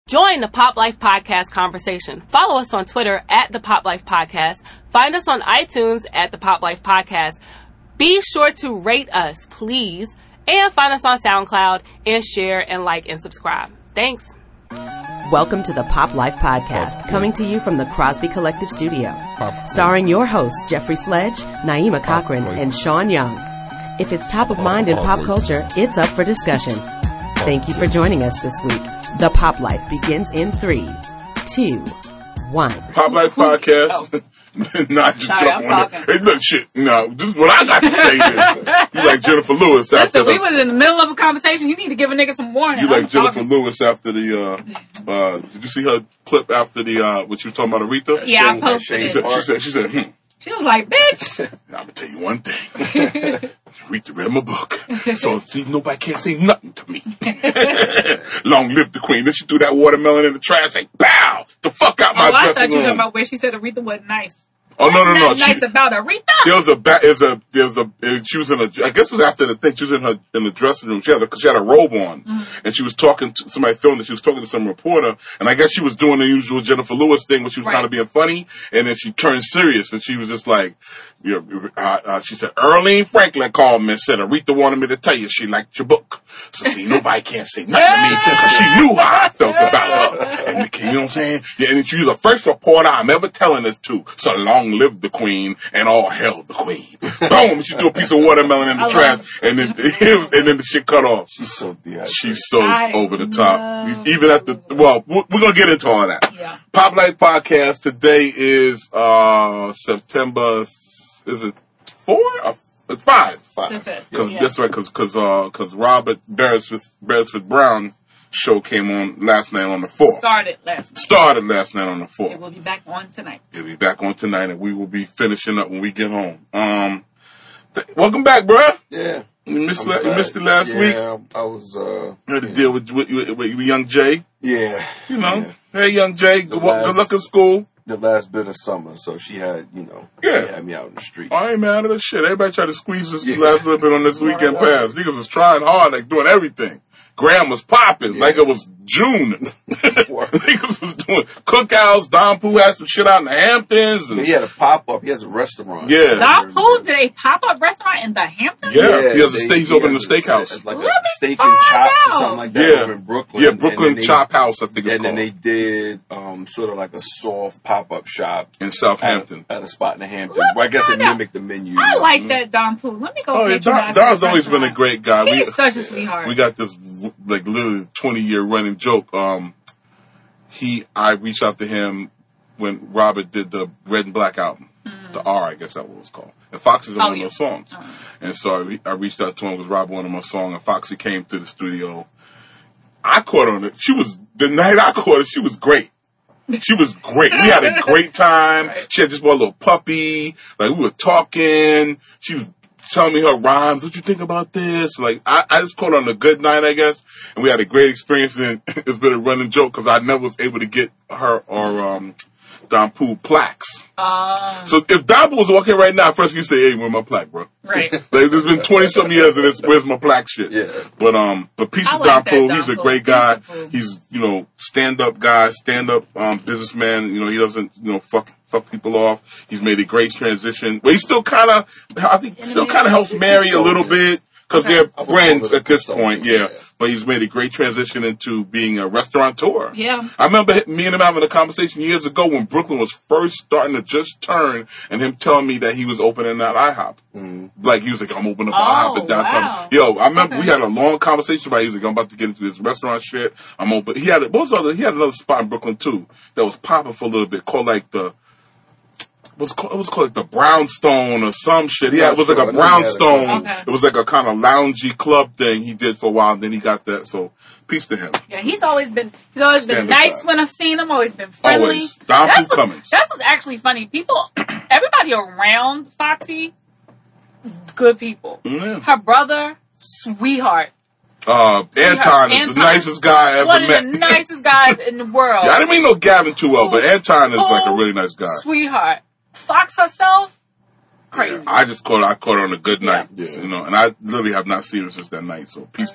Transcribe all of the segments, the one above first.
Join the Pop Life Podcast conversation. Follow us on Twitter at the Pop Life Podcast. Find us on iTunes at the Pop Life Podcast. Be sure to rate us, please. And find us on SoundCloud and share and like and subscribe. Thanks. Welcome to the Pop Life Podcast, coming to you from the Crosby Collective Studio. Starring your hosts, Jeffrey Sledge, Naima Cochran, and Sean Young. If it's top of mind in pop culture, it's up for discussion. Thank you for joining us this week. The Pop Life begins in 3, 2, 1. Pop Life Podcast. Not just talking. Hey, look, shit. No, this is what I got to say. Then. You like Jennifer Lewis after we was in the middle of a conversation. You need to give a nigga some warning. You like Jennifer Lewis after the. Did you see her clip after the what you were talking about, Aretha? Yeah, I posted it. She said. She was like, bitch. I'm going to tell you one thing. Aretha read my book. So, see, nobody can't say nothing to me. Long live the queen. Then she threw that watermelon in the trash, like, bow! The fuck out my dressing room. I thought you were talking about where she said Aretha wasn't nice. Oh, no. Nice about Aretha. She was in I guess it was after the thing. She was in the dressing room. She had a robe on, and she was talking to somebody filmed it. She was talking to some reporter, and I guess she was doing the usual Jennifer Lewis thing where she was kind of being funny, and then she turned serious, and she was just like, she said, Earlene Franklin called me and said, Aretha wanted me to tell you she liked your book. So see, nobody can't say nothing to me because she knew how I felt about her. And you know what I'm saying? Yeah, and she was the first reporter I'm ever telling this to. So long live the queen and all hell the queen. Boom! She threw a piece of watermelon in the trash, and then the shit cut off. She's so dehydrated. She's so over the top. Even at we're gonna get into all that. Yeah. Pop Life Podcast today is September. Is it 4 or 5? That's right. Because Robert Beresford Brown show came on last night on the 4th. Started last night on the 4th. It will be back on tonight. And we will be finishing up when we get home. Welcome back, bruh. Yeah. You missed it last week. Yeah, I was. Had to deal with young Jay. Yeah. You know, hey, young Jay, good luck in school. The last bit of summer, so she had, she had me out in the street. I ain't mad at her shit. Everybody tried to squeeze this last little bit on this weekend pass. Niggas was trying hard, like doing everything. Graham was popping like it was June. Niggas was doing cookouts. Don Pooh had some shit out in the Hamptons. And he had a pop-up. He has a restaurant. Yeah. Don Pooh did a pop-up restaurant in the Hamptons? Yeah. He has he's opening a steakhouse. It's like a steak and chops or something like that over in Brooklyn. Yeah, Brooklyn Chop House, I think it's called. And then they did sort of like a soft pop-up shop. In Southampton. At a spot in the Hamptons. I guess it mimicked the menu. I like that Don Pooh. Let me go Don's always been a great guy. He's such a sweetheart. We got this like literally 20-year running joke. I reached out to him when Robert did the Red and Black album, the R, I guess that's what it was called. And Foxy is one of those songs. And so I reached out to him because Robert wanted my song, and Foxy came to the studio. I caught on it. The night I caught it, she was great. She was great. We had a great time. She had just bought a little puppy. Like, we were talking. She was telling me her rhymes. What you think about this? Like, I just caught on a good night, I guess. And we had a great experience. And it's been a running joke because I never was able to get her or Don Pooh plaques. So if Don Pooh was walking right now, first you say, hey, where's my plaque, bro? Right. Like, there's been 20-something years of this, where's my plaque shit? Yeah. But peace to Don Pooh. He's a great guy. He's, stand-up guy, stand-up businessman. He doesn't, fuck people off. He's made a great transition. But he still kind of, helps Mary a little bit. Because they're friends at this point, yeah. But he's made a great transition into being a restaurateur. Yeah. I remember me and him having a conversation years ago when Brooklyn was first starting to just turn, and him telling me that he was opening that IHOP. Like, he was like, I'm opening up IHOP in downtown. Wow. Yo, I remember we had a long conversation about it. He was like, I'm about to get into this restaurant shit. I'm open. He had another spot in Brooklyn, too, that was popping for a little bit, called like it was called like the Brownstone or some shit. It was like a Brownstone. It was like a kind of loungy club thing he did for a while, and then he got that. So peace to him. Yeah, he's always been nice when I've seen him. Always been friendly. Always. Don Pooh Cummings. That's what's actually funny. Everybody around Foxy, good people. Yeah. Her brother, sweetheart. Anton is the nicest guy I ever met. One of the nicest guys in the world. Yeah, I didn't know Gavin too well, but Anton is like a really nice guy. Sweetheart. Fox herself, crazy. Yeah, I caught her on a good night, and I literally have not seen her since that night. So peace to me.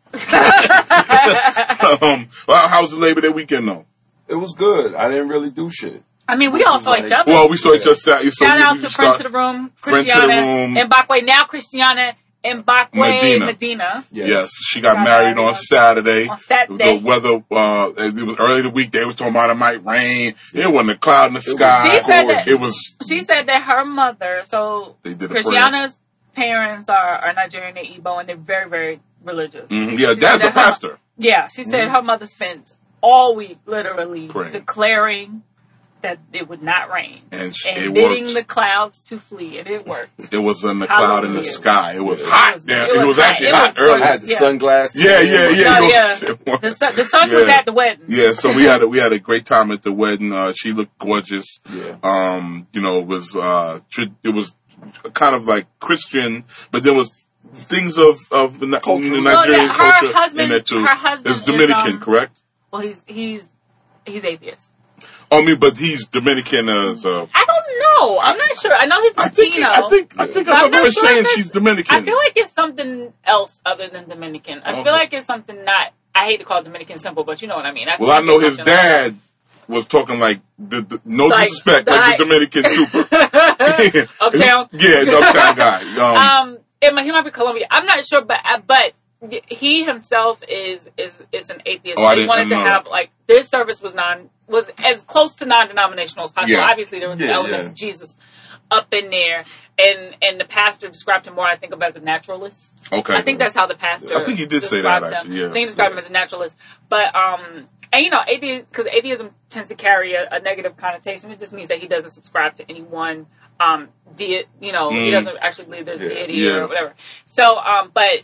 Well, how was the Labor Day weekend, though? It was good. I didn't really do shit. I mean, we all saw each other. Well, we saw each other Saturday. Shout out to Friends to the Room, Christiana Mbakwe. Now Christiana Mbakwe Medina. Yes, she got married on Saturday. On Saturday. The weather, it was early in the week. They was talking about it might rain. It wasn't a cloud in the sky. She said that her mother, so Christiana's parents are Nigerian and Igbo, and they're very, very religious. Mm-hmm. Yeah, Dad's a pastor. She said her mother spent all week literally declaring that it would not rain and bidding the clouds to flee, and it worked. It was in the cloud in the sky. It was hot. It was actually hot early. I had the sunglasses. Yeah. The sun was at the wedding. Yeah, so we had a great time at the wedding. She looked gorgeous. Yeah. It was kind of like Christian, but there was things of the Nigerian culture in there too. Her husband is Dominican, correct? Well, he's atheist. But he's Dominican as I don't know. I'm not sure. I know he's Latino. I think I remember saying she's Dominican. I feel like it's something else other than Dominican. I feel like it's something not. I hate to call it Dominican simple, but you know what I mean. I know his dad was talking like disrespect, like the Dominican super. Uptown. Yeah, the Uptown guy. He might be Colombian. I'm not sure, but he himself is an atheist. He wanted to have their service was as close to non-denominational as possible. Yeah. Obviously, there was elements of Jesus up in there, and the pastor described him more, I think, as a naturalist. Okay, I think that's how the pastor. I think he did say that actually. Yeah, I think he described him as a naturalist, but because atheism tends to carry a negative connotation. It just means that he doesn't subscribe to any one he doesn't actually believe there's a deity or whatever. So, but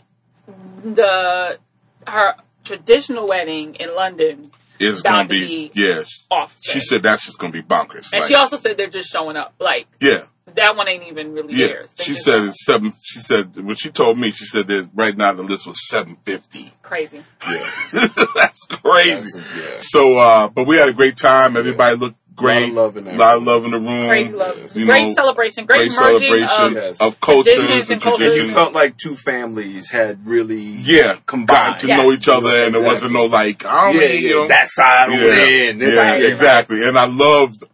her traditional wedding in London is going to be off. She said that's just going to be bonkers. And she also said they're just showing up. That one ain't even really theirs. She said it's 7. She said when she told me, she said that right now the list was 750. Crazy. Yeah, that's crazy. So, but we had a great time. Everybody looked great. A lot of love in the room. Crazy love. Great celebration. Great celebration of cultures and traditions. You felt like two families had really combined to know each other, and there wasn't no that side win. Exactly. And I loved.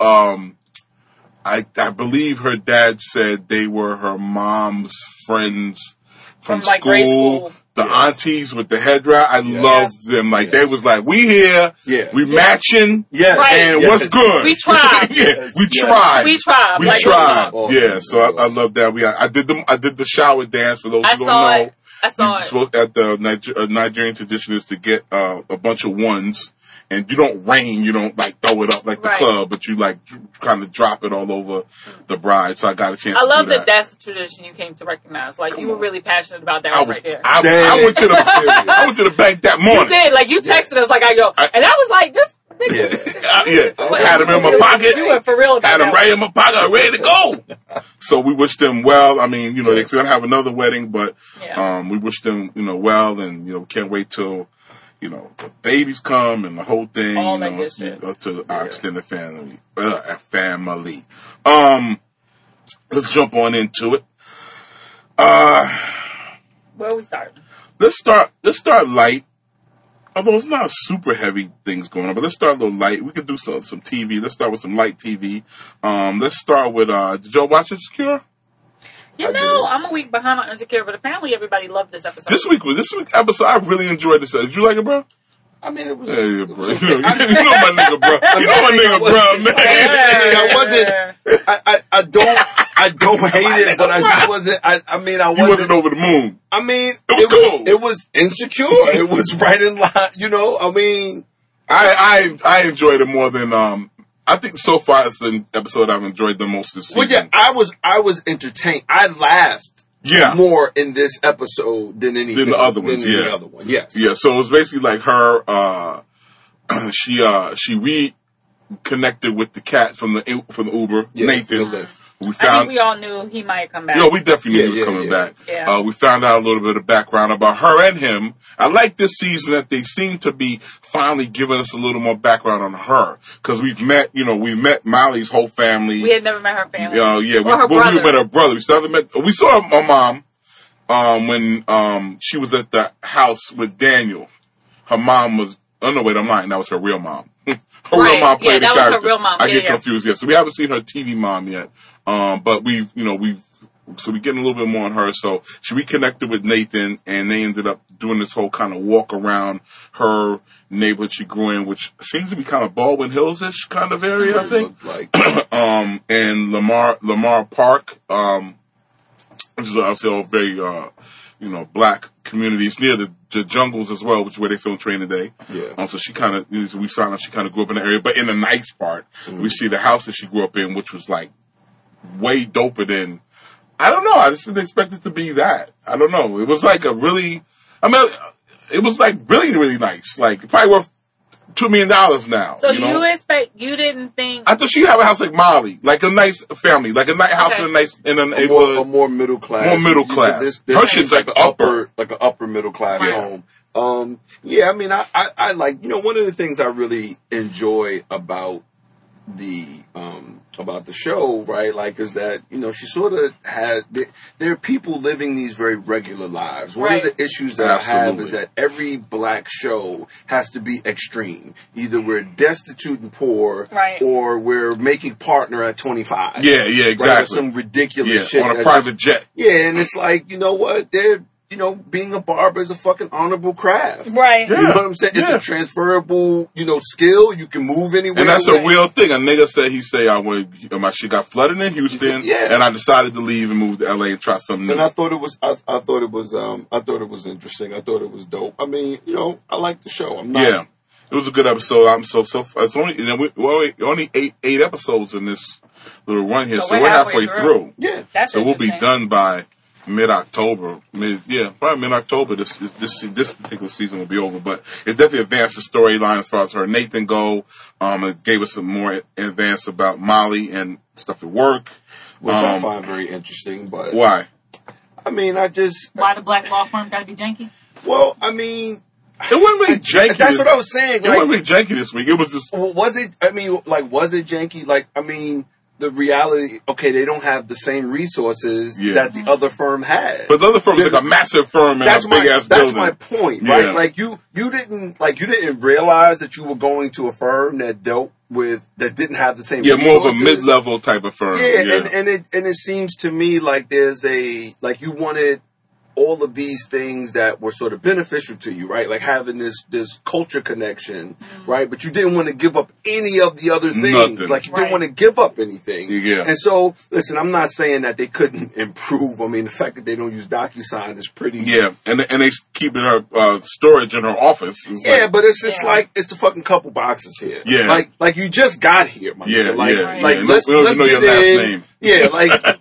I believe her dad said they were her mom's friends from school. Grade school. The aunties with the headwrap, I loved them. They was like, we here, we matching, and what's good? We tried. We tried. We tried. Yeah, so I love that. I did the shower dance for those who don't know. I saw it. At the Nigerian tradition is to get a bunch of ones. And you don't rain, you don't throw it up like the club, but you kind of drop it all over the bride. So I got a chance to do that. I love that that's the tradition you came to recognize. You were really passionate about that right there. I went to the bank that morning. You did. You texted us and I was like, this. Had him in my pocket. You were for real about Had him right in my pocket, ready to go. So we wished them well. I mean, they're going to have another wedding, but we wish them, well, and, can't wait till, the babies come and the whole thing, all that good shit. To our extended family. Let's jump on into it. Where are we starting? Let's start light. Although it's not super heavy things going on, but let's start a little light. We could do some TV. Let's start with some light TV. Let's start with, did y'all watch Insecure? I'm a week behind on Insecure, but apparently everybody loved this episode. This week episode, I really enjoyed this. Did you like it, bro? I mean, it was. Hey, bro. You know my nigga, bro. Man. I don't hate it, but I just wasn't. I wasn't over the moon. I mean, it was cool. It was Insecure. It was right in line. I enjoyed it more than I think so far it's the episode I've enjoyed the most this season. Well, yeah, I was entertained. I laughed more in this episode than anything. Than the other ones, the other one, yes. Yeah, so it was basically like her, she reconnected with the cat from the Uber, Nathan. I think we all knew he might come back. Yeah, we definitely knew he was coming back. Yeah. We found out a little bit of background about her and him. I like this season that they seem to be finally giving us a little more background on her. Because we've met Molly's whole family. We had never met her family. We met her brother. We saw her mom. when she was at the house with Daniel, her mom was. Oh no, wait, I'm lying. That was her real mom. Real mom played the character. That was her real mom. I get confused. Yeah, so we haven't seen her TV mom yet. But we've so we're getting a little bit more on her. So she reconnected with Nathan, and they ended up doing this whole kind of walk around her neighborhood she grew in, which seems to be kind of Baldwin Hills-ish kind of area, I think. Like. And Lamar Park, which is obviously all very, black communities near the jungles as well, which is where they film Training Day. Yeah. So she kind of, we found out she kind of grew up in the area, but in the nice part, we see the house that she grew up in, which was like way doper than. I don't know. I just didn't expect it to be that. I don't know. It was like it was like really, really nice. Like probably worth $2 million now. So you didn't think? I thought she'd have a house like Molly, like a nice family, like a nice house in a neighborhood, a more middle class. More middle class. Her shit's like upper middle class home. Yeah, I mean, I like, one of the things I really enjoy about the show, right? Like, is that, she sort of had, there are people living these very regular lives. One of the issues that I have is that every black show has to be extreme. Either we're destitute and poor, or we're making partner at 25. Yeah, exactly. Right? Or some ridiculous shit. On a private jet. Yeah, and it's like, you know what? They're, being a barber is a fucking honorable craft. Right. You know what I'm saying? It's a transferable, skill. You can move anywhere. And that's a real thing. A nigga said, my shit got flooded in Houston, and I decided to leave and move to LA and try something new. And I thought it was interesting. I thought it was dope. I mean, I like the show. Yeah. It was a good episode. It's only eight episodes in this little run here, so we're halfway through. Yeah. So we'll be done by mid-October. Probably mid-October. This particular season will be over, but it definitely advanced the storyline as far as her and Nathan go. It gave us some more advance about Molly and stuff at work, which I find very interesting. But why? I mean, why the black law firm got to be janky? Well, I mean. It wasn't really janky. That's what I was saying. It wasn't really janky this week. It was just. Was it? I mean, was it janky? Like, I mean. The reality, they don't have the same resources that the other firm had. But the other firm is like a massive firm and a big ass building. That's my point, right? Yeah. Like you didn't realize that you were going to a firm that didn't have the same resources. More of a mid-level type of firm. And it seems to me like there's you wanted all of these things that were sort of beneficial to you, right? Like having this culture connection, right? But you didn't want to give up any of the other things. Nothing. Like you didn't want to give up anything. Yeah. And so, listen, I'm not saying that they couldn't improve. I mean, the fact that they don't use DocuSign is pretty. Yeah, and they keeping her storage in her office. But it's just like it's a fucking couple boxes here. Yeah. Like you just got here, my nigga. Like let's know your last name. Yeah,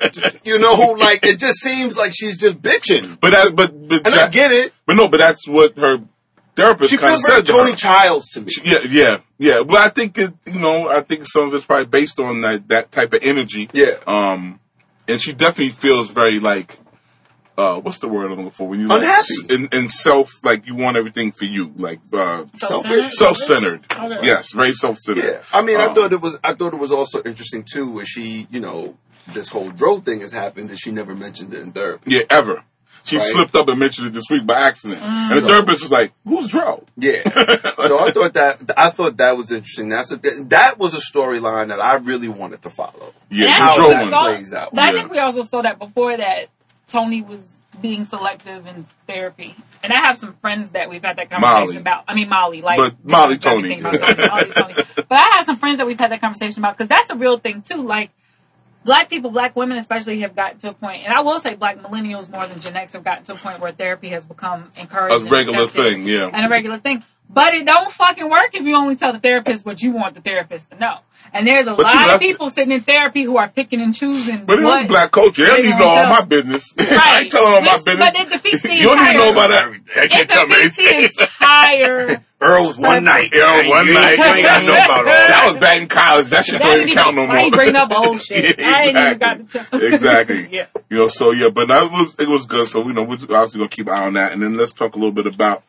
it just seems like she's just bitching. But I get it. But that's what her therapist kind of said. She feels like Tony Childs to me. Yeah. But I think I think some of it's probably based on that type of energy. Yeah. And she definitely feels very like, what's the word I'm looking for? When you unhappy and self, like you want everything for you, like self-centered. Okay. Yes, very self-centered. Yeah. I mean, I thought it was also interesting too, where she, this whole Dro thing has happened that she never mentioned it in therapy. Yeah, ever. She slipped up and mentioned it this week by accident, and the therapist was like, "Who's Dro?" Yeah. So I thought that was interesting. That was a storyline that I really wanted to follow. Yeah, how that plays out. I think we also saw that before that Tony was being selective in therapy, and I have some friends that we've had that conversation about. I mean, Molly, but Molly, Tony. Molly, Tony. But I have some friends that we've had that conversation about because that's a real thing too. Like. Black people, black women especially, have gotten to a point, and I will say black millennials more than Gen X have gotten to a point where therapy has become encouraged. A regular thing, yeah. And a regular thing. But it don't fucking work if you only tell the therapist what you want the therapist to know. And there's a lot of people sitting in therapy who are picking and choosing. But it was black culture. They don't need to know all my business. Right. I ain't telling all my business. But it defeats the entire... You don't need to know about that. I can't tell me anything. The entire... Earl's one night. You ain't got to know about all that. That was back in college. That shit don't even count no more. I ain't bringing up old shit. I ain't even got to tell. Exactly. Yeah. But it was good. So, we're obviously going to keep an eye on that. And then let's talk a little bit about,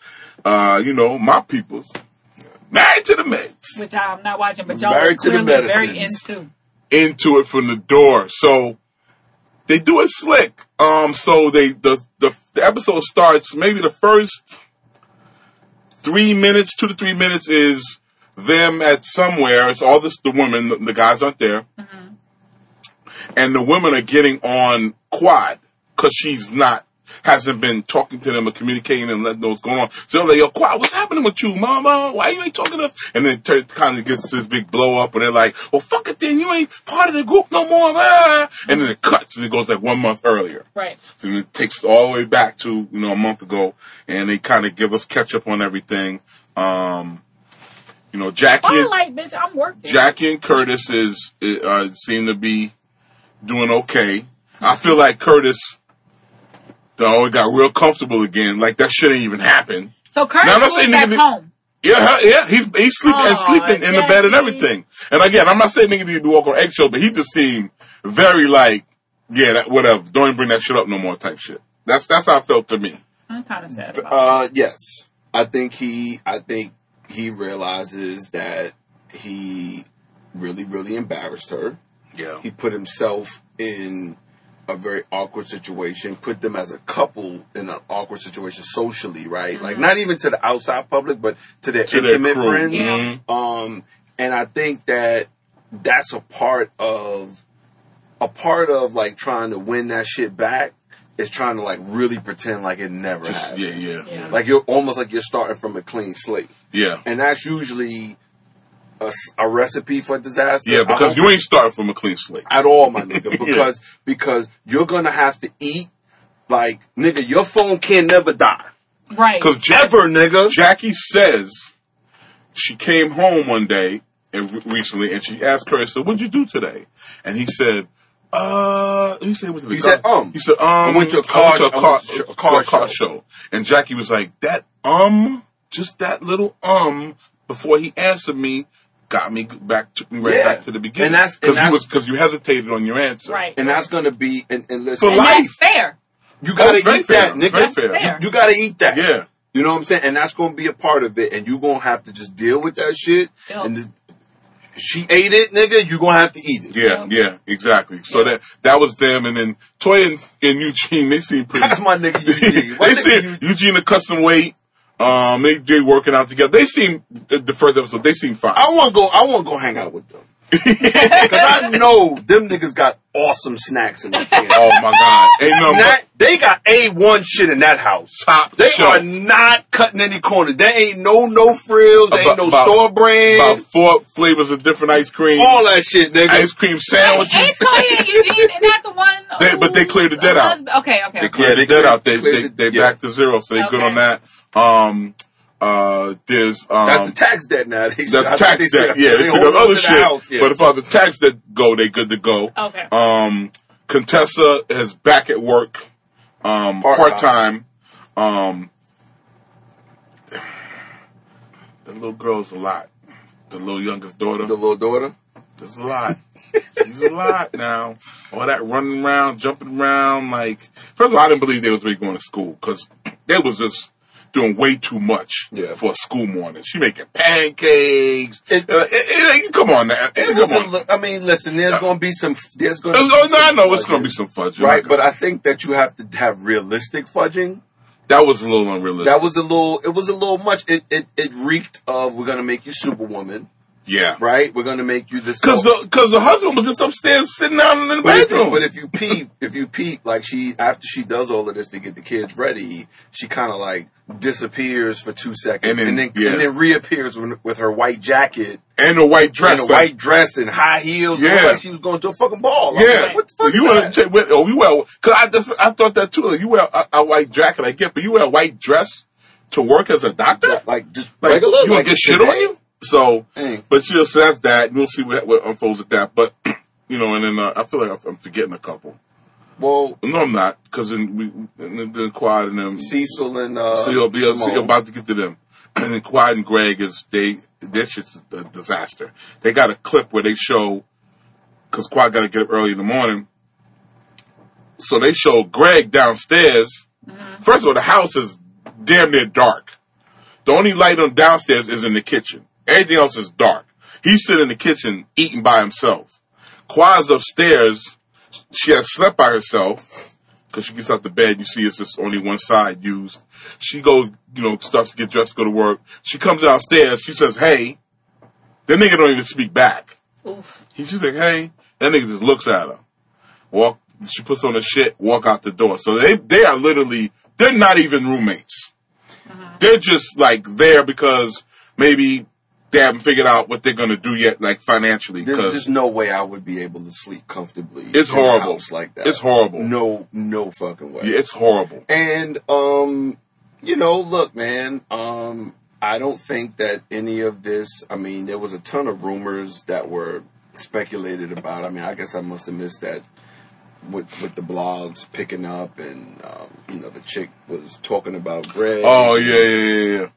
my peoples. Married to the Meds. Which I'm not watching, but y'all are clearly very into it from the door. So they do it slick. So they the episode starts, maybe the first 3 minutes, 2 to 3 minutes is them at somewhere. It's all the women. The guys aren't there. Mm-hmm. And the women are getting on Quad because hasn't been talking to them or communicating and letting know what's going on. So they're like, yo, Quad, what's happening with you, mama? Why you ain't talking to us? And then it kind of gets to this big blow up and they're like, well, fuck it then. You ain't part of the group no more. And then it cuts and it goes like 1 month earlier. Right. So it takes all the way back to, a month ago. And they kind of give us catch up on everything. Bitch, I'm working. Jackie and Curtis seem to be doing okay. I feel like Curtis got real comfortable again. Like that shit ain't even happened. So Curtis was back home. Yeah. He's sleeping in the bed and everything. And again, I'm not saying nigga need to walk on eggshell, but he just seemed very like, whatever. Don't even bring that shit up no more type shit. That's how it felt to me. I'm kind of sad about yes. I think he realizes that he really, really embarrassed her. Yeah. He put himself in a very awkward situation, put them as a couple in an awkward situation socially, right? Mm-hmm. Like not even to the outside public, but to their intimate friends. Mm-hmm. And I think that's a part of like trying to win that shit back is trying to like really pretend like it never happened. Yeah. Like you're almost like you're starting from a clean slate. Yeah. And that's usually a recipe for disaster. Yeah, because you ain't starting from a clean slate. At all, my nigga. Because you're going to have to eat, like, nigga, your phone can never die. Right. Because nigga. Jackie says she came home one day recently and she asked Curtis, so what'd you do today? And he said, he said, I went to a car show. And Jackie was like, just that little before he answered me, got me back to the beginning. And because you hesitated on your answer. Right. And that's going to be, and listen. For life. That's fair. You got to eat that, nigga. Very fair. You got to eat that. Yeah. You know what I'm saying? And that's going to be a part of it. And you're going to have to just deal with that shit. Yep. And she ate it, nigga. You're going to have to eat it. Yeah, exactly. So that was them. And then Toya and Eugene, they seem pretty. That's my nigga Eugene. Eugene a custom weight. They working out together. They seem the first episode. They seem fine. I want to go hang out with them because I know them niggas got awesome snacks in their pants. Oh my god! They got A1 shit in that house. They are not cutting any corners. There ain't no frills. There ain't no store brand. About 4 flavors of different ice cream. All that shit, nigga. Ice cream sandwiches. Ain't Toya and Eugene not the one? But they cleared the dead out. Okay. They cleared the dead out. They back to zero, so they good on that. There's that's the tax debt now. That's tax debt. Yeah, they still got other shit. But if the tax debt go, they good to go. Okay. Contessa is back at work, part-time. The little girl's a lot. The little youngest daughter. The little daughter? There's a lot. She's a lot now. All that running around, jumping around. Like, first of all, I didn't believe they was really going to school because they was just doing way too much for a school morning. She making pancakes. Come on now. I mean, listen, there's going to be some. I know it's going to be some fudging. Right, but I think that you have to have realistic fudging. That was a little unrealistic. It was a little much. It reeked of, we're going to make you Superwoman. Yeah. Right? We're going to make you this. Because the husband was just upstairs sitting down in the bedroom. But if you peep, like after she does all of this to get the kids ready, she kind of like disappears for 2 seconds and then reappears with her white jacket. And a white dress. And a white dress and high heels. Yeah. Like she was going to a fucking ball. Yeah. Like, what the fuck you because I thought that too. Like, you wear a white jacket, I get, but you wear a white dress to work as a doctor? Yeah, like just regular. You want to get shit on you? So, but so that's that. We'll see what unfolds with that. But, and then I feel like I'm forgetting a couple. Well, no, I'm not, because in the Quad and them, Cecil and so you're about to get to them. And then Quad and Greg their shit's a disaster. They got a clip where they show, because Quad got to get up early in the morning, so they show Greg downstairs. Mm-hmm. First of all, the house is damn near dark. The only light on downstairs is in the kitchen. Everything else is dark. He's sitting in the kitchen eating by himself. Quad's upstairs. She has slept by herself. because she gets out the bed. You see it's just only one side used. She starts to get dressed to go to work. She comes downstairs. She says, hey. The nigga don't even speak back. Oof. She's like, hey. That nigga just looks at her. She puts on her shit, walk out the door. So they are literally, they're not even roommates. Uh-huh. They're just like there because maybe they haven't figured out what they're going to do yet, like financially. There's just no way I would be able to sleep comfortably. It's horrible. In a house like that. It's horrible. No fucking way. Yeah, it's horrible. And, look, man, I don't think that any of this, I mean, there was a ton of rumors that were speculated about. I mean, I guess I must have missed that with the blogs picking up and, the chick was talking about Greg. Oh, yeah.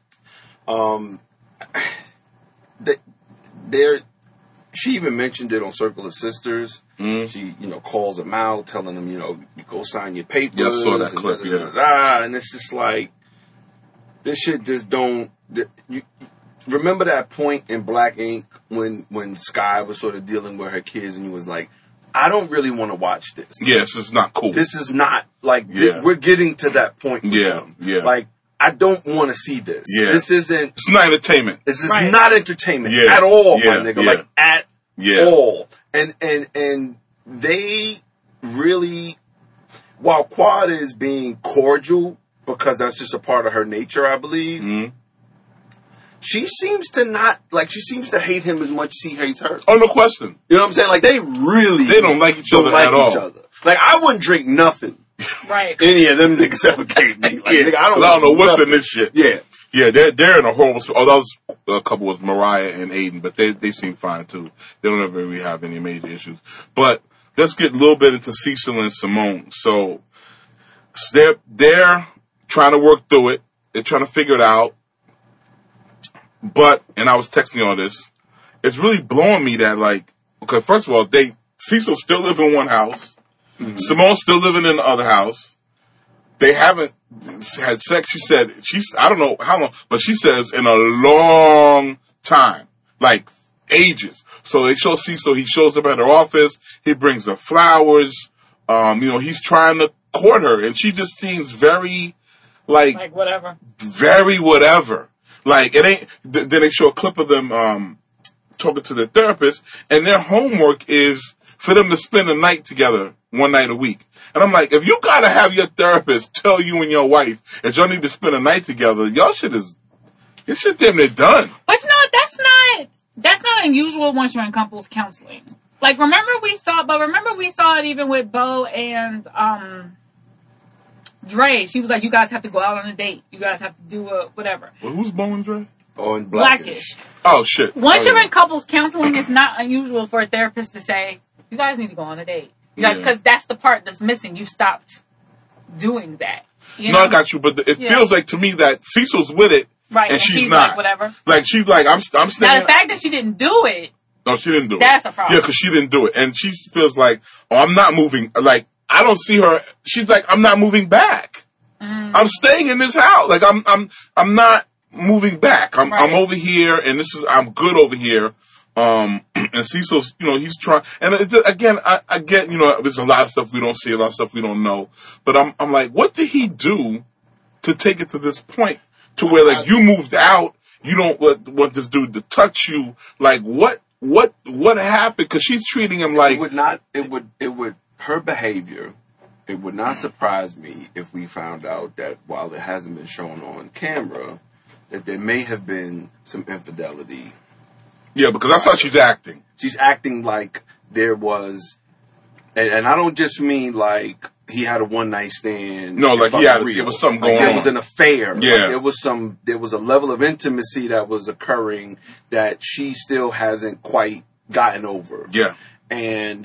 She even mentioned it on Circle of Sisters. Mm. She, calls them out, telling them, you go sign your papers. Yeah, I saw that clip, and it's just like, this shit just don't... You remember that point in Black Ink when Sky was sort of dealing with her kids and he was like, I don't really want to watch this. Yes, it's not cool. This is not, like, we're getting to that point with them. Yeah. Like, I don't want to see this. Yeah. This isn't... It's not entertainment. This is not entertainment at all, my nigga. Like, at all. And they really... While Quad is being cordial, because that's just a part of her nature, I believe, she seems to she seems to hate him as much as he hates her. Oh, no question. You know what I'm saying? Like, they don't like each other at all. Like, I wouldn't drink nothing. Right. Any of them niggas ever gave me. Like, nigga, I don't know what's in this shit. Yeah. Yeah, they're in a horrible spot. Oh, that was a couple with Mariah and Aiden, but they seem fine too. They don't ever really have any major issues. But let's get a little bit into Cecil and Simone. So they're trying to work through it. They're trying to figure it out. But, and I was texting all this, it's really blowing me that, like, okay, first of all, Cecil still live in one house. Mm-hmm. Simone's still living in the other house. They haven't had sex, she said, I don't know how long, but she says in a long time, like ages. So they show Cecil, he shows up at her office, he brings her flowers, he's trying to court her, and she just seems very, like whatever. Very whatever. Like, it ain't, then they show a clip of them, talking to their therapist, and their homework is for them to spend a night together, one night a week. And I'm like, if you gotta have your therapist tell you and your wife that y'all need to spend a night together, your shit damn near done. But that's not unusual once you're in couples counseling. Like, remember we saw it even with Bo and, Dre. She was like, you guys have to go out on a date. You guys have to do whatever. Well, who's Bo and Dre? Oh, and Blackish. Oh, shit. Once you're in couples counseling, it's not unusual for a therapist to say, you guys need to go on a date. You guys, because that's the part that's missing. You stopped doing that. No, I got you, but it feels like to me that Cecil's with it, right? And she's not. Like, whatever. Like, she's like, I'm staying. Now, the fact that she didn't do it. No, she didn't do That's a problem. Yeah, because she didn't do it. And she feels like, I'm not moving. Like, I don't see her. She's like, I'm not moving back. Mm. I'm staying in this house. Like, I'm not moving back. I'm over here, and I'm good over here. And Cecil's, he's trying, and again, I get, there's a lot of stuff we don't see, a lot of stuff we don't know, but I'm like, what did he do to take it to this point to where, like, you moved out, you don't want this dude to touch you, like, what happened? Because she's treating him like, her behavior, it would not surprise me if we found out that while it hasn't been shown on camera, that there may have been some infidelity. Yeah, because that's how she's acting. She's acting like there was, and I don't just mean like he had a one night stand. No, like there was something going on. There was an affair. Yeah, like there was a level of intimacy that was occurring that she still hasn't quite gotten over. Yeah, and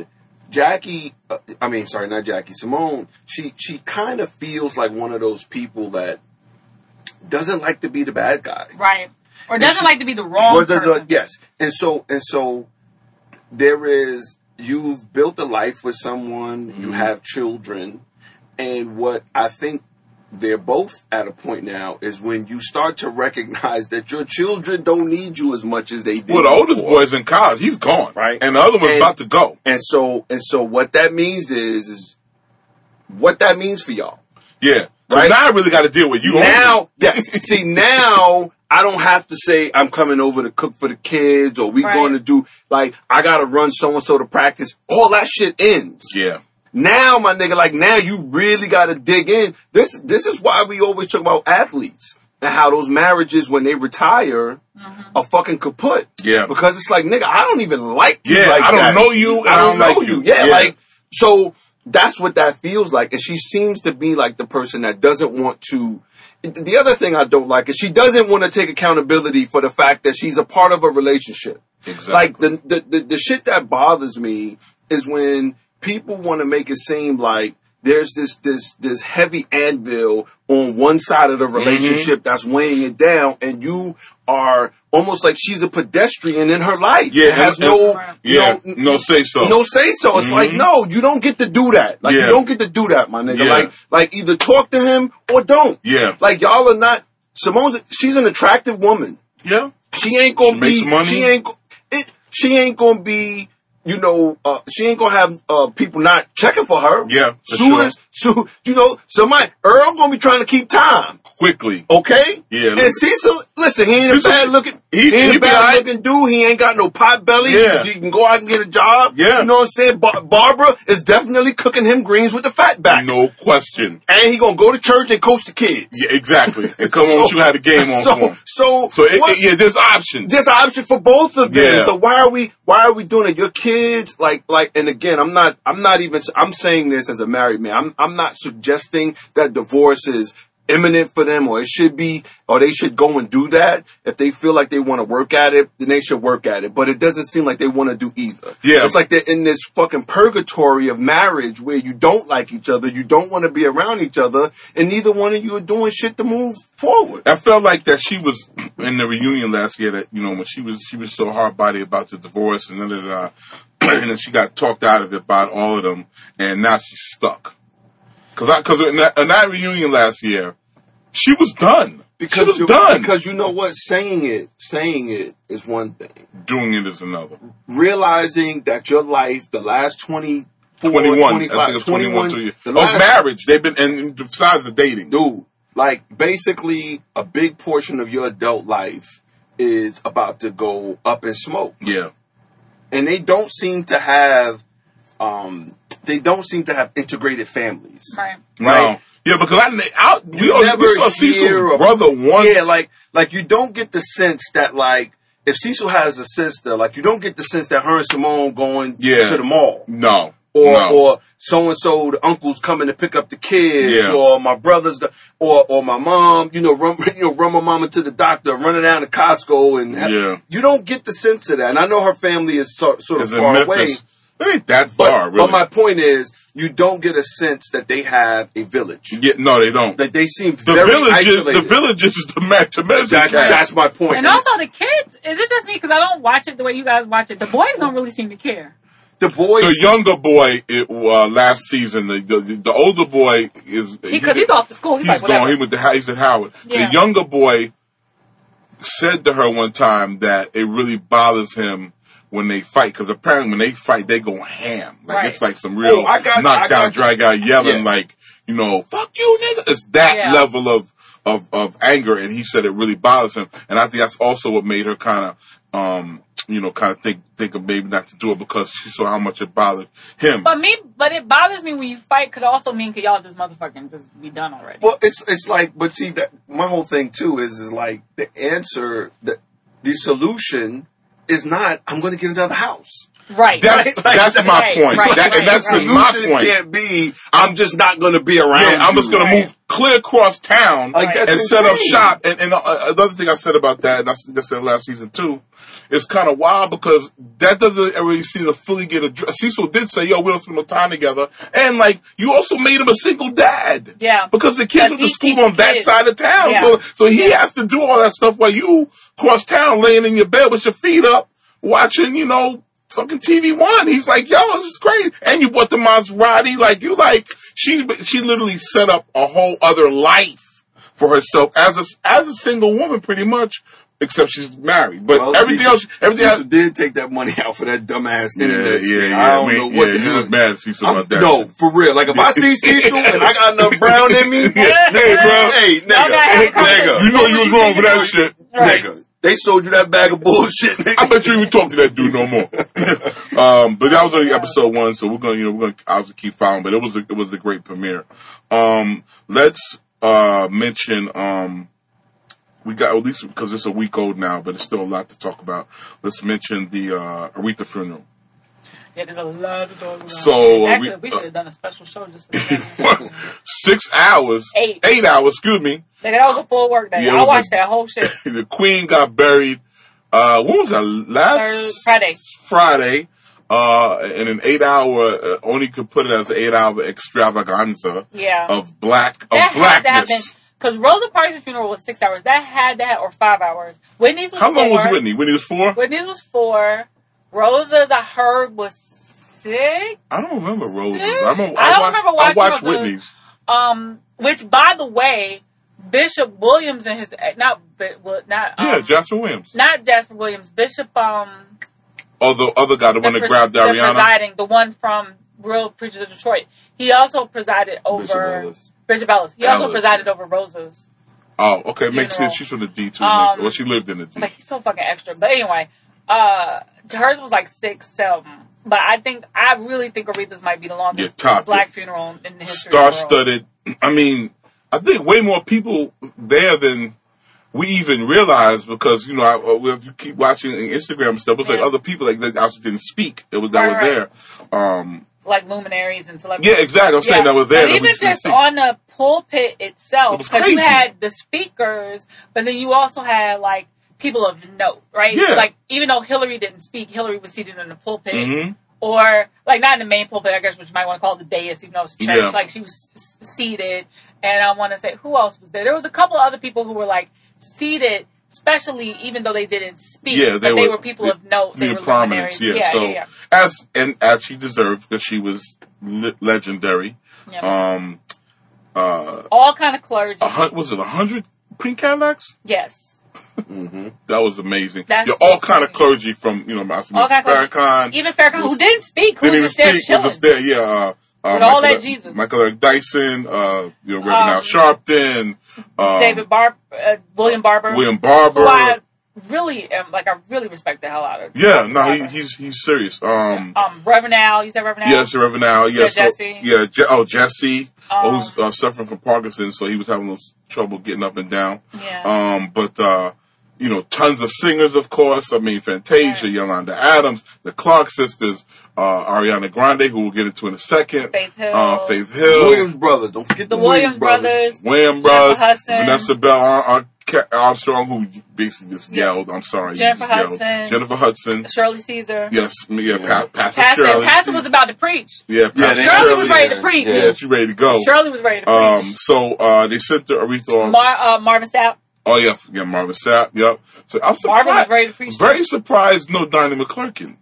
Simone, she kind of feels like one of those people that doesn't like to be the bad guy. Right. Or doesn't like to be the wrong person. Yes. And so there is, you've built a life with someone, you have children, and what I think they're both at a point now is when you start to recognize that your children don't need you as much as they did. Well, the oldest boy's in college. He's gone. Right. And the other one's about to go. And so what that means is what that means for y'all. Yeah. Right? Now I really got to deal with you. Now, yes. See, now I don't have to say I'm coming over to cook for the kids or we going to do, like, I got to run so-and-so to practice. All that shit ends. Yeah. Now, my nigga, like, now you really got to dig in. This is why we always talk about athletes and how those marriages, when they retire, are fucking kaput. Yeah. Because it's like, nigga, I don't even like you like I don't know you and I don't know you. Yeah, like, so that's what that feels like. And she seems to be like the person that doesn't want to. The other thing I don't like is she doesn't want to take accountability for the fact that she's a part of a relationship. Exactly. Like the shit that bothers me is when people want to make it seem like there's this heavy anvil on one side of the relationship that's weighing it down, and you are almost like she's a pedestrian in her life. Yeah, has no say so. No say so. It's like, no, you don't get to do that. Like, you don't get to do that, my nigga. Yeah. Like either talk to him or don't. Yeah. Like, y'all are not. She's an attractive woman. Yeah. She ain't gonna be. Makes money. She ain't gonna be. You know, she ain't gonna have people not checking for her. Yeah, somebody Earl gonna be trying to keep time quickly. Okay. Yeah. And Cecil, listen, he ain't a bad looking. He ain't a bad looking dude. He ain't got no pot belly. Yeah. He can go out and get a job. Yeah. You know what I'm saying? Barbara is definitely cooking him greens with the fat back. No question. And he gonna go to church and coach the kids. Yeah, exactly. And come on, you had a game on for him. So there's options. There's option for both of them. Yeah. So why are we doing it? Your kids, like, and again, I'm saying this as a married man. I'm not suggesting that divorce is imminent for them or they should go and do that. If they feel like they want to work at it, then they should work at it. But it doesn't seem like they want to do either. Yeah. It's like they're in this fucking purgatory of marriage where you don't like each other, you don't want to be around each other, and neither one of you are doing shit to move forward. I felt like that she was in the reunion last year that, when she was so hard-bodied about the divorce and and then she got talked out of it about all of them, and now she's stuck. Because in that reunion last year, she was done. She was done. Because you know what? Saying it is one thing. Doing it is another. Realizing that your life, the last 21, 25, I think it's 21 years. Of marriage, they've been, and besides the dating. Dude, like, basically, a big portion of your adult life is about to go up in smoke. Yeah. And they don't seem to have integrated families. Right. No. Yeah, because we saw Cecil's brother once. Yeah, like you don't get the sense that, like, if Cecil has a sister, like, you don't get the sense that her and Simone going to the mall. No. Or so-and-so, the uncle's coming to pick up the kids, or my brother's, or my mom, run my mama to the doctor, running down to Costco, and you don't get the sense of that. And I know her family is sort of far away. It ain't that far, really. But my point is, you don't get a sense that they have a village. Yeah, no, they don't. Like, they seem very isolated. The village is the That's my point. And also the kids, is it just me because I don't watch it the way you guys watch it? The boys don't really seem to care. The younger boy, last season, the older boy is because he's off to school. He's like, gone. He's at Howard. Yeah. The younger boy said to her one time that it really bothers him when they fight, because apparently when they fight, they go ham. Like, it's like some real knockdown, drag out yelling, like, fuck you, nigga. It's that level of anger, and he said it really bothers him. And I think that's also what made her kind of think of maybe not to do it, because she saw how much it bothered him. But it bothers me when you fight, could also mean could y'all just motherfucking just be done already. Well, it's like, but see, that my whole thing too is like the answer, the solution is not, I'm going to get another house. Right. That's my point. That's my point. Can't be, I'm just not going to be around. Yeah, I'm just going to move clear across town and set up shop. And another thing I said about that, and I said last season too, is kind of wild, because that doesn't really seem to fully get addressed. Cecil did say, we don't spend no time together. And, like, you also made him a single dad. Yeah. Because the kids went to school on that side of town. Yeah. So he has to do all that stuff while you cross town laying in your bed with your feet up, watching, fucking TV One. He's like, yo, this is crazy. And you bought the Maserati. She literally set up a whole other life for herself as a single woman, pretty much, except she's married. But everything else did take that money out for that dumbass internet. I don't know what the hell. He was mad at Cecil about that. No, for real. Like, if I see Cecil and I got enough brown in me, hey, nigga. You know you was wrong for that shit. Right. Nigga. They sold you that bag of bullshit, nigga. I bet you even talk to that dude no more. But that was only episode 1, so we're gonna obviously keep following. But it was a great premiere. Let's mention we got, at least because it's a week old now, but it's still a lot to talk about. Let's mention the Aretha funeral. Yeah, there's a lot to talk about. So actually, we should have done a special show just for that. 6 hours. 8 hours, excuse me. Nigga, that was a full work day. I watched that whole shit. The Queen got buried, when was that? Last Friday. In an 8-hour, only could put it as an 8-hour extravaganza of blackness. Because Rosa Parks' funeral was 6 hours. That had that, or 5 hours. Whitney's was 4. How long was Whitney? Whitney was 4? Whitney's was 4. Rosa's, I heard, was 6. I don't remember Rosa's. I watched Whitney's. Which, by the way, Bishop Williams and his Jasper Williams. Not Jasper Williams. Bishop the other guy, the one that grabbed Ariana. The one from Real Preachers of Detroit. He also presided over Bishop Ellis. He also presided over Rosa's. Oh, okay. Makes sense. She's from the D2. Well, she lived in the D. Like, he's so fucking extra. But anyway, hers was like 6, 7. But I really think Aretha's might be the longest black funeral in the history of the world. Star-studded. I mean, I think way more people there than we even realize, because, you know, if you keep watching Instagram and stuff, it's like other people that obviously didn't speak. That was there. Like luminaries and celebrities. Yeah, exactly. I'm saying that was there. But even just on the pulpit itself, because you had the speakers, but then you also had, like, people of note, right? Yeah. So, like, even though Hillary didn't speak, Hillary was seated in the pulpit. Mm-hmm. Or, like, not in the main pulpit, I guess, which you might want to call it the dais, even though it's church. Yeah. Like, she was seated. And I want to say, who else was there? There was a couple other people who were, like, seated, especially even though they didn't speak. Yeah, they were people of note. They were prominence. As she deserved, because she was legendary. Yep. All kind of clergy. Was it 100 pink Cadillacs? Yes. Mm-hmm. That was amazing. All kind of clergy from, Farrakhan. Even Farrakhan, who didn't speak, who was just there chilling. Was just there, with all that Jesus. Michael Eric Dyson, Reverend Al Sharpton, William Barber. Who I really respect the hell out of. Yeah, he's serious. Reverend Al, you said Reverend Al? Yes, Reverend Al. Yes, Jesse. Jesse, who's suffering from Parkinson's, so he was having a little trouble getting up and down. Yeah. But tons of singers, of course. I mean, Fantasia, Yolanda Adams, the Clark sisters, Ariana Grande, who we'll get into in a second. Faith Hill. Williams Brothers. Don't forget the Williams Brothers. Williams Brothers. Vanessa Bell Armstrong, who basically just yelled. I'm sorry. Jennifer Hudson. Shirley Caesar. Yes. Pastor Shirley. Pastor was about to preach. Yeah, Shirley was ready to preach. Yeah, she ready to go. Shirley was ready to preach. So they sent the Aretha. Marvin Sapp. Oh, yeah, Marvin Sapp, yep. So I'm surprised. Marvin was ready to preach. Very surprised no Donnie McClurkin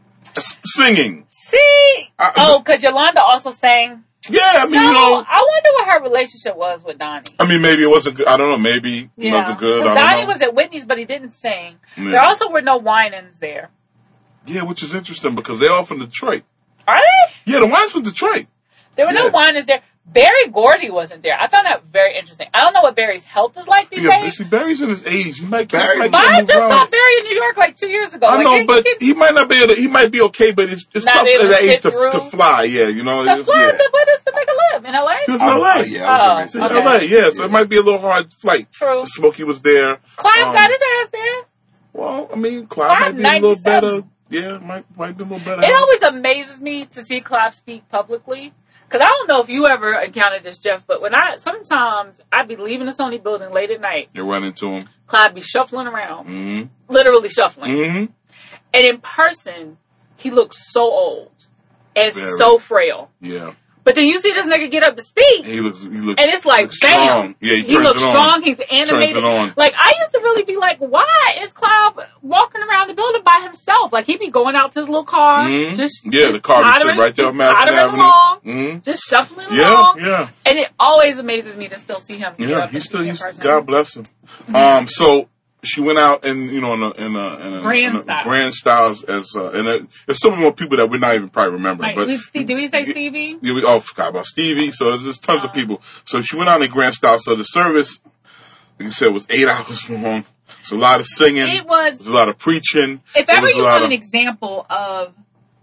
singing. See? Because Yolanda also sang. Yeah, I mean, I wonder what her relationship was with Donnie. I mean, maybe it wasn't good. I don't know. Maybe it wasn't good. Because Donnie was at Whitney's, but he didn't sing. Yeah. There also were no Winans there. Yeah, which is interesting because they're all from Detroit. Are they? Yeah, the Winans from Detroit. There were no Winans there. Barry Gordy wasn't there. I found that very interesting. I don't know what Barry's health is like these days. See, Barry's in his 80s. He might. But I just saw Barry in New York like 2 years ago. I know, but he might not be able to. He might be okay, but it's tough at that age to fly. Yeah, To fly? Where does the nigga live? In LA? He was in LA. He's in LA. Yeah, so it might be a little hard flight. True. Smokey was there. Clive got his ass there. Well, I mean, Clive might be a little better. Yeah, might be a little better. It always amazes me to see Clive speak publicly. Because I don't know if you ever encountered this, Jeff, but sometimes I'd be leaving the Sony building late at night. You run into him. Clive be shuffling around. Mm-hmm. Literally shuffling. Mm-hmm. And in person, he looks so old and so frail. Yeah. But then you see this nigga get up to speak. He looks and it's like, bam. Yeah, he looks strong. He's animated. Like, I used to really be like, why is Clive walking around the building by himself? Like, he'd be going out to his little car. Mm-hmm. The car would sit right there on Madison Avenue. Along, just shuffling along. Yeah. And it always amazes me to still see him. Yeah, he's God bless him. So, she went out and in a grand styles as and there's so many more people that we're not even probably remembering. Right. But did we say Stevie? Yeah, we all forgot about Stevie. So there's tons of people. So she went out in grand style. So the service, like you said, was 8 hours long. It's a lot of singing. It was a lot of preaching. If ever you want an example of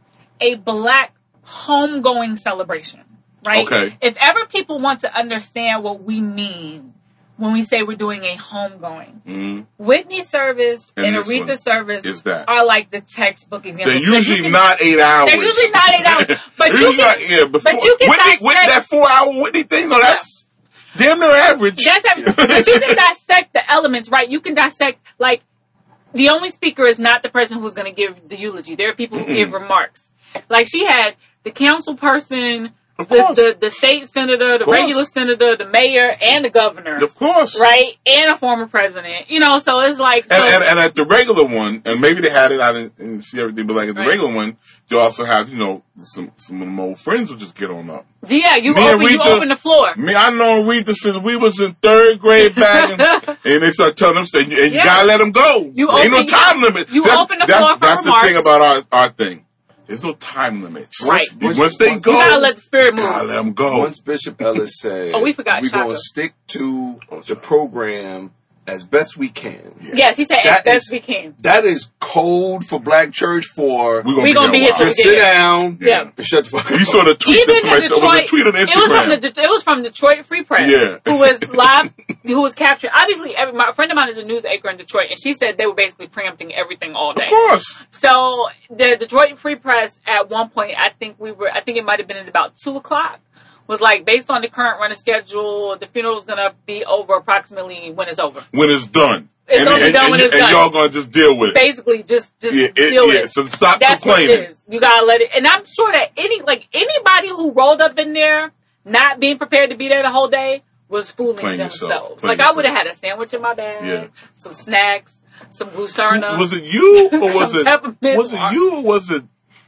a black homegoing celebration, right? Okay. If ever people want to understand what we mean when we say we're doing a homegoing, Whitney service and Aretha service are like the textbook example. They're usually not 8 hours. They're usually not 8 hours. But you can, but you can dissect that 4-hour Whitney thing. No, that's damn near average. That's average. But you can dissect the elements, right? You can dissect, like, the only speaker is not the person who's going to give the eulogy. There are people who give remarks. Like, she had the council person, the state senator, the regular senator, the mayor, and the governor. Of course. Right? And a former president. So it's like... And at the regular one, and maybe they had it, I didn't see everything, but like at the regular one, you also have, some of my old friends will just get on up. Yeah, you open the floor. I know Aretha since we was in 3rd grade back, and they start telling them, and you gotta let them go. Ain't no time limit. You open the floor for That's remarks. The thing about our thing. There's no time limits. Right. Once they go, you gotta let the spirit move. Gotta let them go. Once Bishop Ellis said, we forgot. We're going to stick to the program as best we can. Yeah. Yes, he said as best we can. That is code for Black Church for we're gonna be here till just sit down. Yeah. And shut the fuck up. You saw the tweet. Even in Detroit, was a tweet on Instagram. It was from Detroit Free Press. Yeah. Who was live, who was captured. Obviously, my friend of mine is a news anchor in Detroit, and she said they were basically preempting everything all day. Of course. So the Detroit Free Press at one point, I think it might have been at about 2:00. Was like, based on the current running schedule, the funeral's gonna be over approximately when it's over. When it's done. It's gonna be done when it's done. And y'all gonna just deal with it. Basically, just deal with it. So stop That's complaining. What it is. You gotta let it. And I'm sure that anybody who rolled up in there, not being prepared to be there the whole day, was fooling themselves. I would have had a sandwich in my bag, some snacks, some Glucerna. Was it you or was it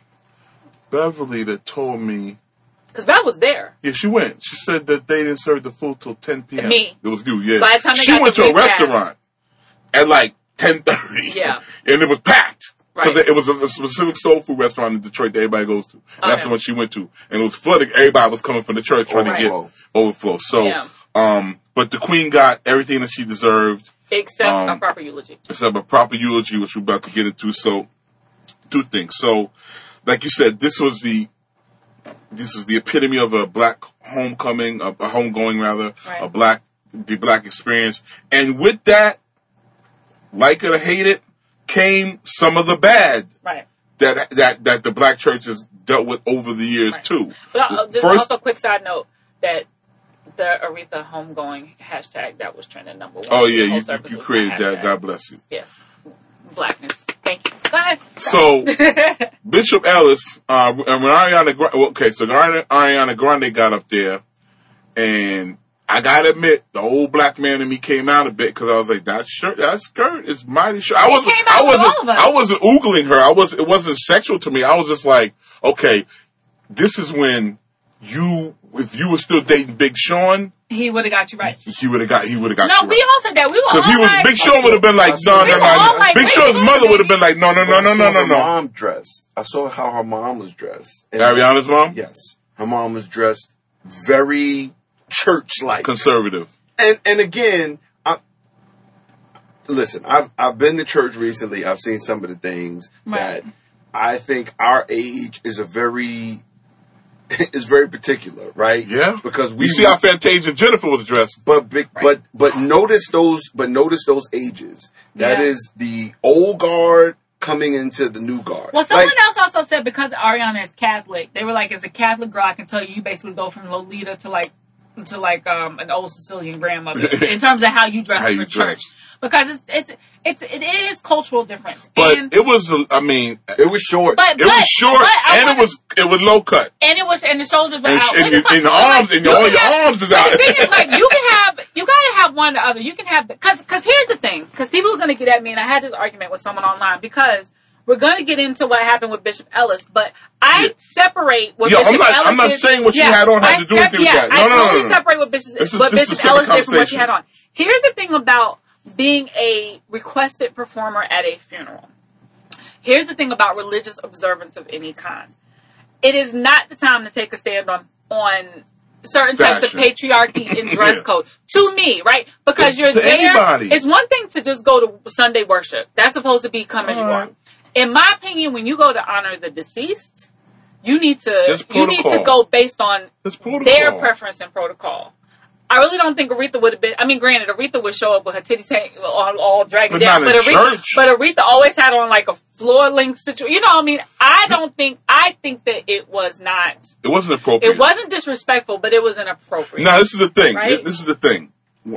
Beverly that told me? Because Bev was there. Yeah, she went. She said that they didn't serve the food till 10 p.m. Me. It was you, yeah. By the time she went to a restaurant at like 10:30. Yeah. And it was packed. Because it was a specific soul food restaurant in Detroit that everybody goes to. And that's the one she went to. And it was flooded. Everybody was coming from the church trying to get overflow. So, but the Queen got everything that she deserved. Except a proper eulogy. Except a proper eulogy, which we're about to get into. So, 2 things. So, like you said, this is the epitome of a black homecoming, a homegoing rather, the black experience. And with that, like it or hate it, came some of the bad that the black church has dealt with over the years too. But also a quick side note that the Aretha homegoing hashtag that was trending #1. Oh yeah, you created that. God bless you. Yes, blackness. Thank you. Go ahead. So Bishop Ellis, and when Ariana Grande got up there, and I gotta admit, the old black man in me came out a bit because I was like, that skirt is mighty short. I wasn't oogling her. It wasn't sexual to me. I was just like, okay, this is when if you were still dating Big Sean, he would have got you right. He would have got you right. No, we all said that. We were all like, Big Sean would have been like, no. Big Sean's mother would have been like, no. Her mom dressed. I saw how her mom was dressed. Ariana's mom? Yes. Her mom was dressed very church-like. Conservative. And again, listen, I've been to church recently. I've seen some of the things that I think our age is very particular, right? Yeah. Because we see how Fantasia Jennifer was dressed. But notice those ages. That is the old guard coming into the new guard. Well, someone else also said because Ariana is Catholic, they were like, as a Catholic girl, I can tell you basically go from Lolita to an old Sicilian grandmother in terms of how you dress for church. Because it is cultural difference. But it was short. It was short, and it was low cut. And the shoulders were out. And the arms, and all your arms is out. The thing is, like, you gotta have one or the other. You can have, because here's the thing, because people are gonna get at me, and I had this argument with someone online, because we're going to get into what happened with Bishop Ellis, but I separate what Bishop Ellis did. I'm not saying what she had on had to do with that. I totally separate what Bishop Ellis did from what she had on. Here's the thing about being a requested performer at a funeral. Here's the thing about religious observance of any kind. It is not the time to take a stand on certain types of patriarchy and dress code. To me, right? Because you're there. Anybody. It's one thing to just go to Sunday worship. That's supposed to be come as you are. In my opinion, when you go to honor the deceased, you need to go based on their preference and protocol. I really don't think Aretha would have been. I mean, granted, Aretha would show up with her titties all dragging down, but Aretha always had on like a floor length situation. You know, I mean, I think that it was not. It wasn't appropriate. It wasn't disrespectful, but it was inappropriate. No, this is the thing. Right? This is the thing.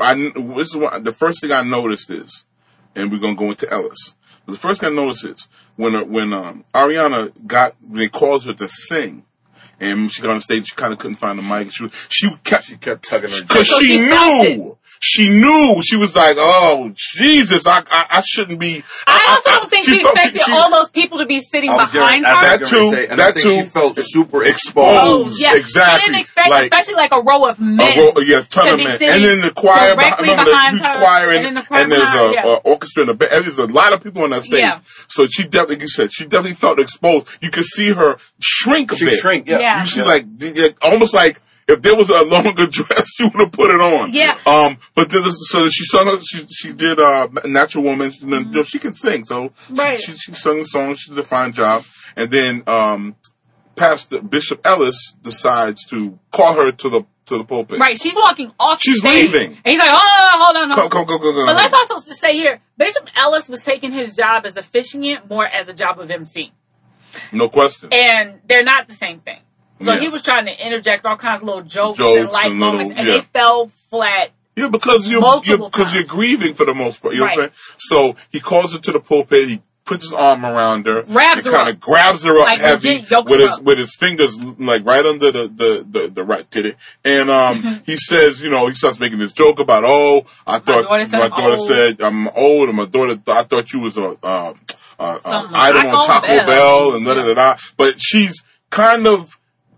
The first thing I noticed is, and we're gonna go into Ellis. The first thing I noticed is when Ariana they called her to sing. And she got on stage, she kind of couldn't find the mic. She kept tugging her because she knew. She knew. She was like, "Oh Jesus, I shouldn't be." I also don't think she expected all those people to be sitting behind her. That too. She felt super exposed. Yeah. Exactly. She didn't expect, especially like a row of men. Ton of men, and then the choir behind the huge choir, and there's an orchestra and a band. There's a lot of people on that stage. Yeah. So she definitely felt exposed. You could see her shrink a bit. Yeah. You see, almost like. If there was a longer dress, she would have put it on. Yeah. But then, so she sung. She did Natural Woman. And she can sing, so she sung the song. She did a fine job. And then Pastor Bishop Ellis decides to call her to the pulpit. Right. She's walking off. She's leaving. And he's like, "Oh, hold on, Go." But let's also say here, Bishop Ellis was taking his job as officiant more as a job of MC. No question. And they're not the same thing. So he was trying to interject all kinds of little jokes and light moments, and they fell flat. Yeah, because you're grieving for the most part. You know what I'm saying? So he calls her to the pulpit. He puts his arm around her, kind of grabs her up heavy with his fingers like right under the right titty, and he says, he starts making this joke about, I thought my daughter said I'm old, and my daughter I thought you was a item on Taco Bell, and da. But she's kind of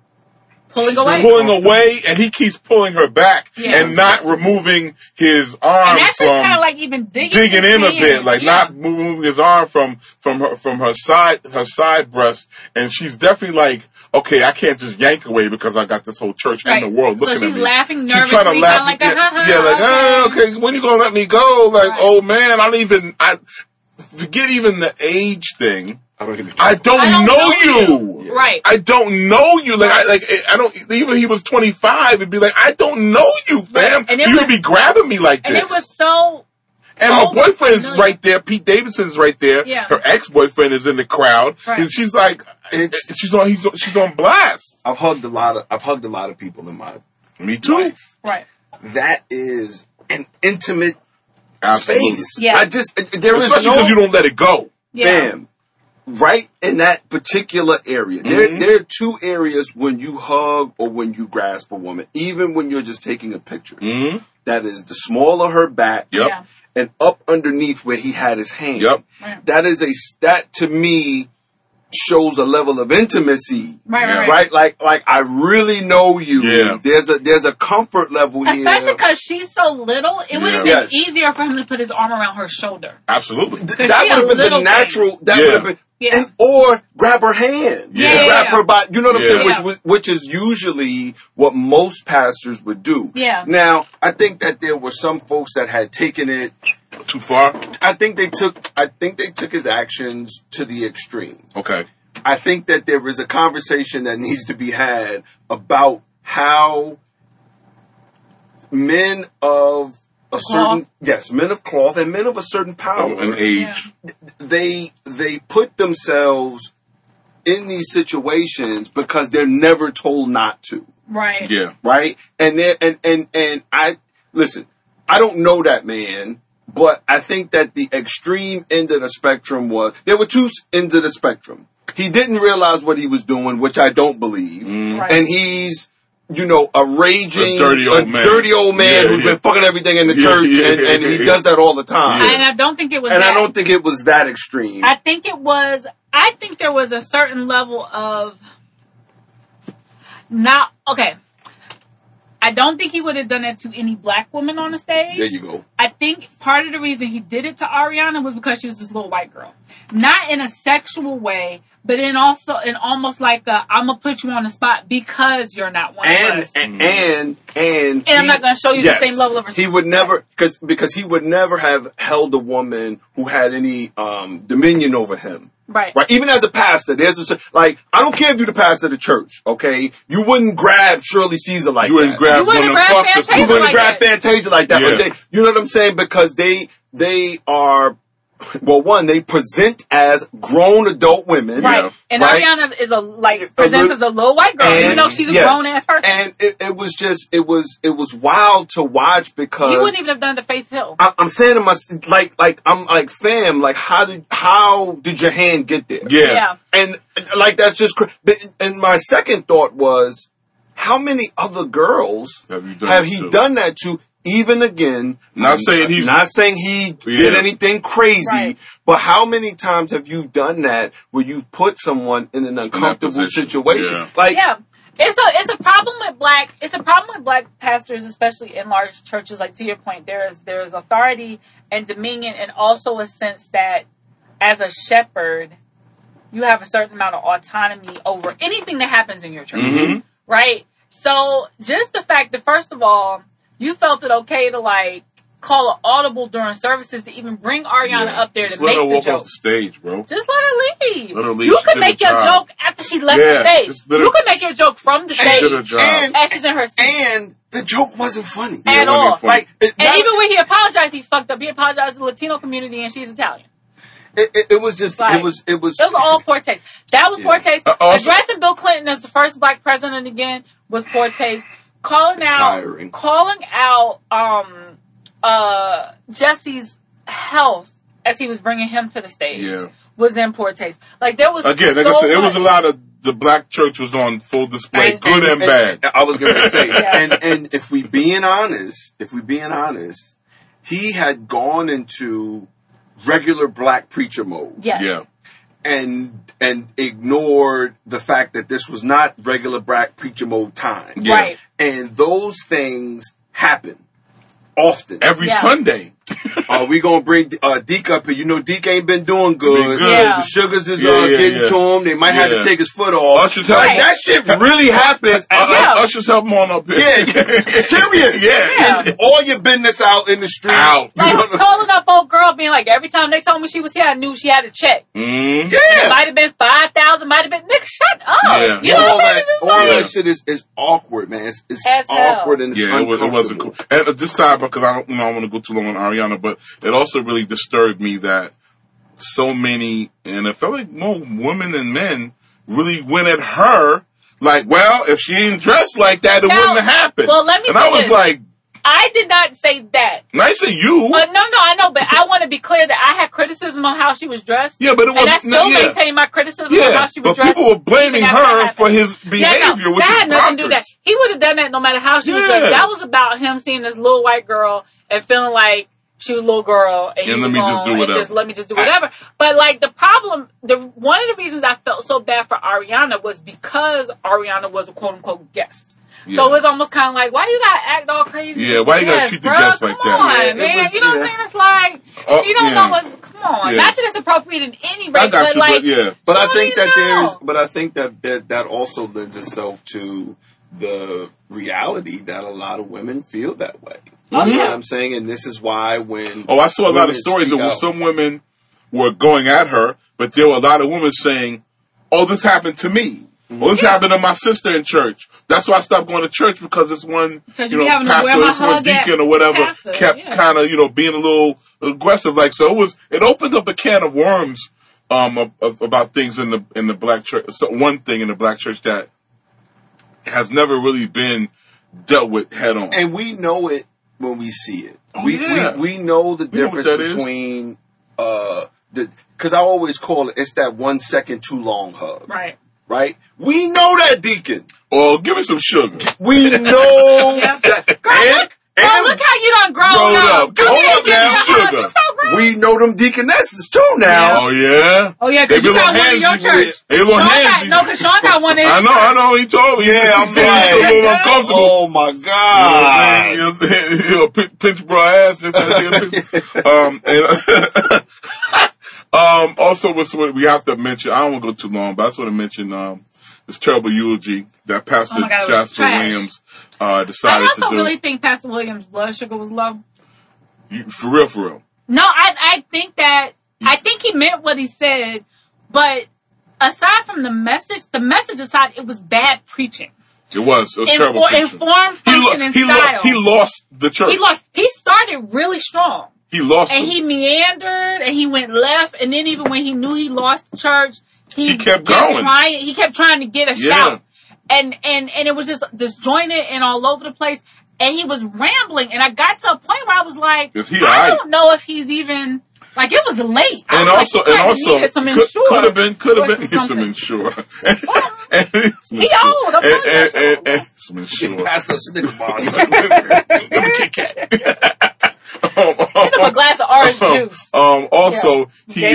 pulling away, and he keeps pulling her back and not removing his arm from kind of like even digging in a bit, like not moving his arm from her side breast, and she's definitely like, okay, I can't just yank away because I got this whole church and the world looking at me. So she's laughing nervously, she's trying to laugh, okay, when you gonna let me go? Like, old man, I forget even the age thing. I don't know you. Right. I don't know you. I don't, even if he was 25, it'd be like, I don't know you, fam. And you would be grabbing me like this. And it was so. And her boyfriend's right there. Pete Davidson's right there. Yeah. Her ex-boyfriend is in the crowd. Right. And she's like, she's on blast. I've hugged a lot of people in my Me too. life. Right. That is an intimate Absolutely. space. Yeah. Especially because you don't let it go. Yeah. Fam. Right in that particular area. There are two areas when you hug or when you grasp a woman, even when you're just taking a picture. Mm-hmm. That is the small of her back and up underneath where he had his hand. Yep. That to me shows a level of intimacy. Right. Like I really know you. Yeah. There's a comfort level here. Especially because she's so little, it would have been easier for him to put his arm around her shoulder. Absolutely. That would have been the natural. That would have been. Yeah. Or grab her hand. Grab her body. You know what I'm saying? Which is usually what most pastors would do. Yeah. Now, I think that there were some folks that had taken it too far. I think they took his actions to the extreme. Okay. I think that there is a conversation that needs to be had about how men of a certain men of cloth and men of a certain power and age, they put themselves in these situations because they're never told not to. Right. Yeah. Right. And I listen. I don't know that man, but I think that the extreme end of the spectrum there were two ends of the spectrum. He didn't realize what he was doing, which I don't believe, and he's. A raging, dirty old man who's been fucking everything in the church, and he does that all the time. And I don't think it was. And I don't think it was that extreme. I think there was a certain level of not okay. I don't think he would have done that to any black woman on the stage. There you go. I think part of the reason he did it to Ariana was because she was this little white girl. Not in a sexual way, but in almost like I'm gonna put you on the spot because you're not one of us. And I'm not gonna show you the same level of respect. He would never, because he would never have held a woman who had any dominion over him. Right. Even as a pastor, I don't care if you're the pastor of the church, okay? You wouldn't grab Shirley Caesar like that. You wouldn't grab Fantasia. You wouldn't grab Fantasia like that. Yeah. You know what I'm saying? Because they are, well, one, they present as grown adult women. Right. Yeah. And Ariana is presents as a little white girl, even though she's a grown ass person. And it was wild to watch because he wouldn't even have done the Faith Hill. I'm saying to myself, I'm like, fam, like how did your hand get there? Yeah. And like that's just and my second thought was, how many other girls have he done that to? Even again, not saying he did anything crazy, but how many times have you done that where you've put someone in an uncomfortable situation? Yeah. It's a problem with black pastors, especially in large churches. Like, to your point, there is authority and dominion, and also a sense that as a shepherd, you have a certain amount of autonomy over anything that happens in your church, right? So just the fact that, first of all, you felt it okay to call an audible during services to even bring Ariana up there to make the joke. Just let her walk off the stage, bro. Just let her leave. Let her leave. You can make your joke after she left the stage. You can make your joke from the stage as she's in her seat. And the joke wasn't funny at all. Even when he apologized, he fucked up. He apologized to the Latino community, and she's Italian. It was just it was all poor taste. That was poor taste. Addressing Bill Clinton as the first black president again was poor taste. Calling out Jesse's health as he was bringing him to the stage was in poor taste. There was it was a lot of the black church was on full display, good and bad. I was going to say, and if we being honest, he had gone into regular black preacher mode. Yeah. And ignored the fact that this was not regular black preacher mode time. Yeah. Right. And those things happen often. Every Sunday. We gonna bring Deke up here. You know Deke ain't been doing good. Yeah. The sugars is getting to him. They might have to take his foot off. Ushers help him. That shit really happens. Ushers help him on up here. Serious. And all your business out in the street. Calling up old girl, being like, every time they told me she was here, I knew she had a check. Mm-hmm. It might have been 5,000. Might have been. Nigga, shut up. Yeah. You know what I'm saying? All that shit is awkward, man. It's awkward and it's uncomfortable. It wasn't cool. And this side, because I don't want to go too long on Ariana, but it also really disturbed me that so many, and it felt like more women and men really went at her if she ain't dressed like that, it wouldn't have happened. Well, let me and I was like, I did not say that. I say you. No, I know, but I want to be clear that I had criticism on how she was dressed. Yeah, but it was. And I still maintain my criticism on how she was dressed. But people were blaming her for his behavior, which that had nothing bonkers. to do with that. He would have done that no matter how she was dressed. That was about him seeing this little white girl and feeling like she was a little girl, and let me just do whatever. But the problem, one of the reasons I felt so bad for Ariana was because Ariana was a quote unquote guest. Yeah. So it was almost kind of like, why you gotta act all crazy? Yeah, why you gotta treat the guests like that? Come on, man. You know what I'm saying? It's like, you don't know what's, come on. Yeah. Not that it's appropriate in any way, but But I think that also lends itself to the reality that a lot of women feel that way. You know what I'm saying? And this is why I saw a lot of stories where some women were going at her, but there were a lot of women saying, this happened to me. Well, this happened to my sister in church. That's why I stopped going to church, because this one, pastor, this one deacon or whatever kept kind of, being a little aggressive. So it opened up a can of worms, about things in the black church. So one thing in the black church that has never really been dealt with head on. And we know it when we see it. We know the difference between, because I always call it's that 1 second too long hug. Right? We know that, Deacon. Well, give me some sugar. We know that. look how you done grown up. Hold up now. Sugar. We know them deaconesses too now. Oh, yeah? Oh, yeah, because you got one in your church. Because Sean got one in his church. I know. He told me. Yeah, I'm like, a little uncomfortable. Oh, my God. You know what I'm saying? Pinch bra ass. Also, we have to mention, I don't want to go too long, but I just want to mention this terrible eulogy that Pastor Jasper Williams decided to do. I also really think Pastor Williams' blood sugar was low. For real. No, I think he meant what he said, but aside from the message aside, it was bad preaching. It was terrible preaching. Informed function and style. He lost the church. He started really strong. He lost and he meandered and he went left, and then even when he knew he lost the church, he kept going. He kept trying to get a shout. And it was just disjointed and all over the place. And he was rambling, and I got to a point where I was like, I don't know if he's even, like, it was late. And also, could have been some Ensure. He old. And some Ensure. Passed us Snicker bars. Kit Kat. Give him a glass of orange juice. Also,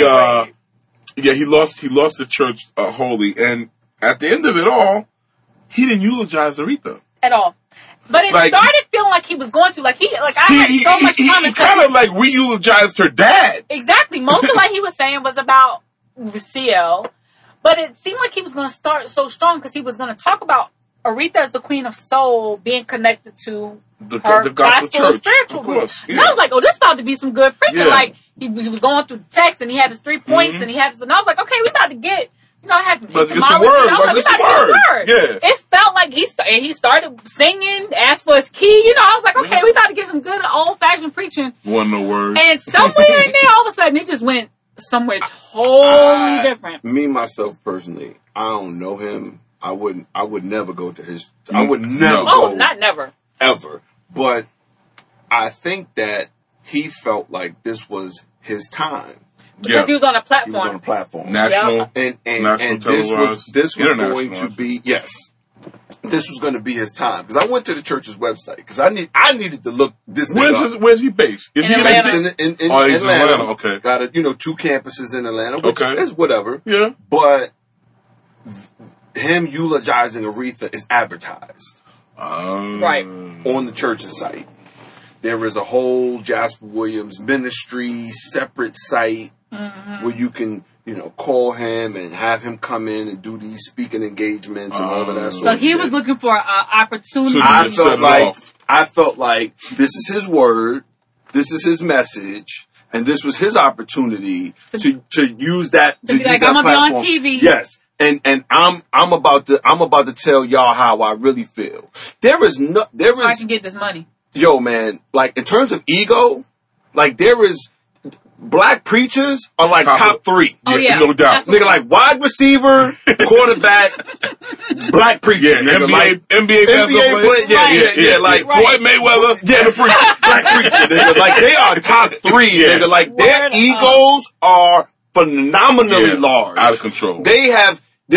he lost the church wholly, and at the end of it all, he didn't eulogize Aretha at all. But it started feeling like he was going to. I had so much time. He kind of re-eulogized her dad. Exactly. Most of what he was saying was about CL. But it seemed like he was going to start so strong because he was going to talk about Aretha as the Queen of Soul being connected to the gospel church. Spiritual group. Yeah. And I was like, this is about to be some good preaching. Yeah. Like, he was going through the text and he had his 3 points and he had his... And I was like, okay, we about to get... I had to get some word. Yeah. It felt like he started singing, asked for his key. I was like, okay, we about to get some good old-fashioned preaching. Wasn't no words. And somewhere in there, all of a sudden, it just went somewhere totally different. Me, myself, personally, I don't know him. I would never go to his... I would never go. Oh, not never. Ever. But I think that he felt like this was his time. Because he was on a platform. He was on a platform. National. And this was going to be, yes. This was going to be his time. Because I went to the church's website. Because I needed to look this nigga up. Where's he based? Is he based in Atlanta? Okay. Got 2 campuses in Atlanta, which is whatever. Yeah. But him eulogizing Aretha is advertised. Right. On the church's site. There is a whole Jasper Williams ministry separate site where you can, call him and have him come in and do these speaking engagements and all of that sort of shit. So he was looking for an opportunity. I felt like this is his word, this is his message, and this was his opportunity to use that. To be like, I'm gonna be on TV. Yes. And I'm about to tell y'all how I really feel. So I can get this money. Yo, man, like, in terms of ego, like, there is... Black preachers are like top 3. Oh, yeah. No doubt. Nigga, like wide receiver, quarterback, black preacher. Yeah, NBA basketball player. Yeah. Like Floyd Mayweather. Yeah, the preacher. Black preacher, nigga. Like, they are top 3, nigga. Like, their egos are phenomenally large. Out of control. They have...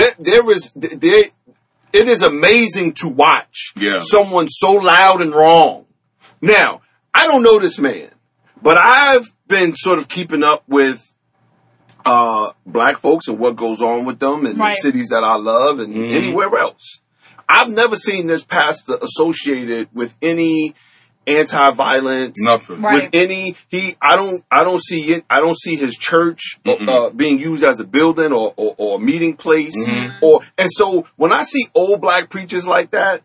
It is amazing to watch someone so loud and wrong. Now, I don't know this man, but I've been sort of keeping up with black folks and what goes on with them in the cities that I love and anywhere else. I've never seen this pastor associated with any anti-violence. Nothing. With any I don't see his church being used as a building or a meeting place and so when I see old black preachers like that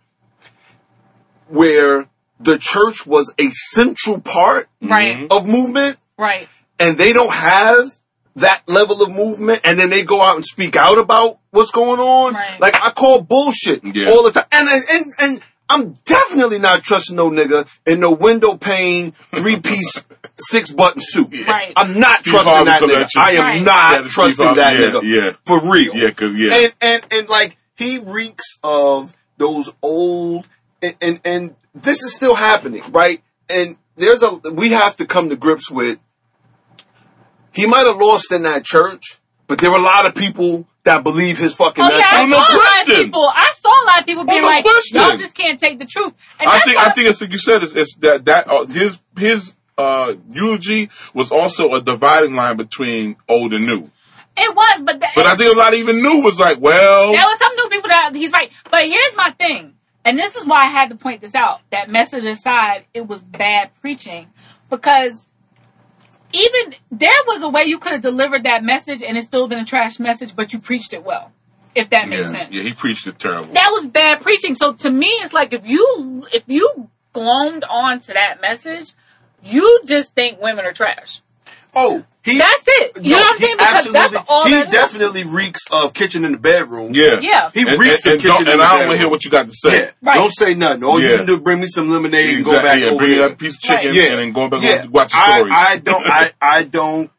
where the church was a central part of movement. Right. And they don't have that level of movement and then they go out and speak out about what's going on. Right. Like, I call bullshit all the time. And I'm definitely not trusting no nigga in no window pane, 3-piece, 6-button suit. Yeah. Right. I'm not trusting that nigga. I am not trusting that nigga. Yeah. For real. Yeah, And like, he reeks of those old, and this is still happening, right? And we have to come to grips with, he might have lost in that church, But there are a lot of people that believe his fucking message. I saw a lot of people being like, y'all just can't take the truth. And I think it's like you said, it's that his eulogy was also a dividing line between old and new. It was, but I think a lot of even new was like, well, there was some new people that he's right. But here's my thing, and this is why I had to point this out. That message aside, it was bad preaching, because even there was a way you could have delivered that message and it still been a trash message, but you preached it well. If that makes sense. Yeah, he preached it terrible. That was bad preaching. So to me, it's like if you glommed on to that message, you just think women are trash. Oh, that's it. You know what I'm saying? Because that's all. He definitely reeks of kitchen in the bedroom. Yeah. He reeks of kitchen in the bedroom. And I don't want to hear what you got to say. Yeah. Right. Don't say nothing. All you can do is bring me some lemonade and go back over bring there. a piece of chicken and then go back and watch the stories. I don't.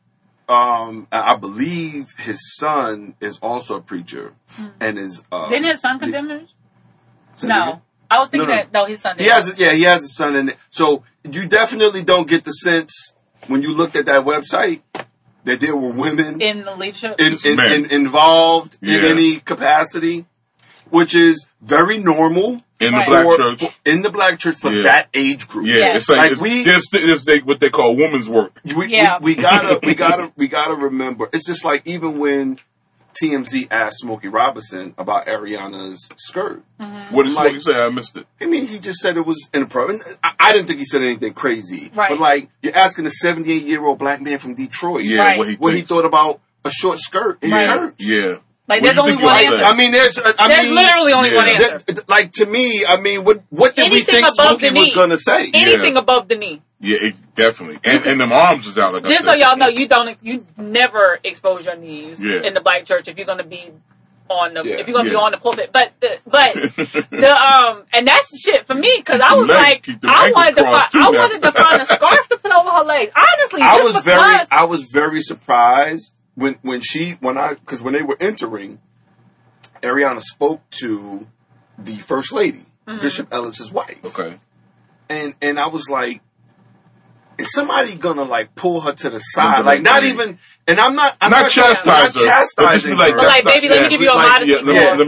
I believe his son is also a preacher, and is. Didn't his son condemn him? No. I was thinking his son did. He has a son in it. So you definitely don't get the sense when you looked at that website that there were women in the leadership involved in any capacity, which is very normal in the black church. In the black church for that age group. Yeah, it's like it's what they call woman's work. We gotta remember. It's just like even when TMZ asked Smokey Robinson about Ariana's skirt. Mm-hmm. What did Smokey say? I missed it. I mean, he just said it was inappropriate. I didn't think he said anything crazy. Right. But, like, you're asking a 78-year-old black man from Detroit what he thought about a short skirt in church. Yeah. Like, there's only one answer. I mean, there's literally only one answer. Like, to me, I mean, what did we think Smokey was going to say? Anything above the knee. Yeah, definitely. And them arms is out. Like just so y'all know, you never expose your knees in the black church if you're going to be on the if you're going to be on the pulpit. But and that's shit for me, because I was like, I wanted to find a scarf to put over her legs. Honestly, I was very surprised when they were entering, Ariana spoke to the First Lady, Bishop Ellis's wife. Okay. And I was like, is somebody gonna like pull her to the side? Like not even, and I'm not chastising her. But like, baby, let me give you a modesty.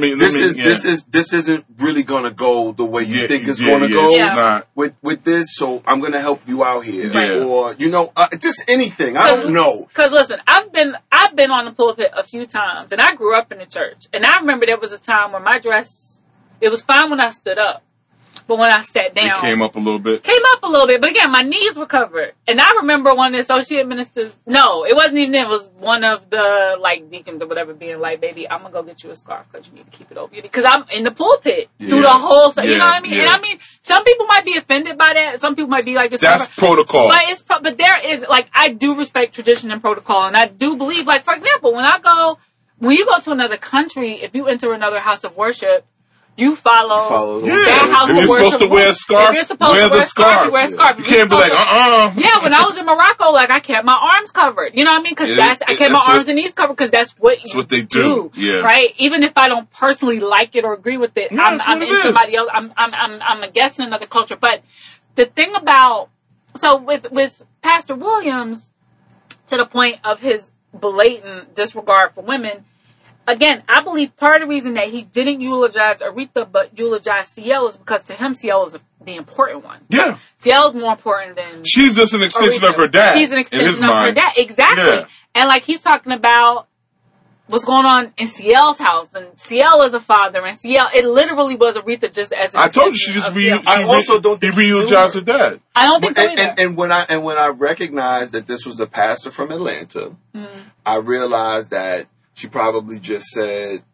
This isn't really gonna go the way you think it's gonna go with this. So I'm gonna help you out here, or just anything. I don't know. Because listen, I've been on the pulpit a few times, and I grew up in the church, and I remember there was a time where my dress, it was fine when I stood up. But when I sat down, it came up a little bit. But again, my knees were covered. And I remember one of the associate ministers, no, it wasn't even them. It was one of the, like, deacons or whatever being like, baby, I'm going to go get you a scarf because you need to keep it over you. Because I'm in the pulpit through the whole, you know what I mean? And I mean, some people might be offended by that. Some people might be like, that's protocol. But there is, like, I do respect tradition and protocol. And I do believe, like, for example, when you go to another country, if you enter another house of worship, you follow that house of worship. If you're supposed to wear a scarf, wear the scarf. You wear a scarf. You can't be like, Yeah, when I was in Morocco, like, I kept my arms covered. You know what I mean? Because I kept my arms and knees covered because that's what they do. Yeah. Right? Even if I don't personally like it or agree with it, I'm in somebody else. I'm a guest in another culture. But the thing about, so with Pastor Williams, to the point of his blatant disregard for women, again, I believe part of the reason that he didn't eulogize Aretha but eulogized CL is because to him, CL is the important one. Yeah. CL is more important than she's just an extension of her dad. She's an extension of her dad. Exactly. Yeah. And like he's talking about what's going on in CL's house, and CL is a father, and CL, it literally was Aretha just as I told you, she just re-eulogized her dad. I don't think so either. And when I recognized that this was a pastor from Atlanta, I realized that she probably just said,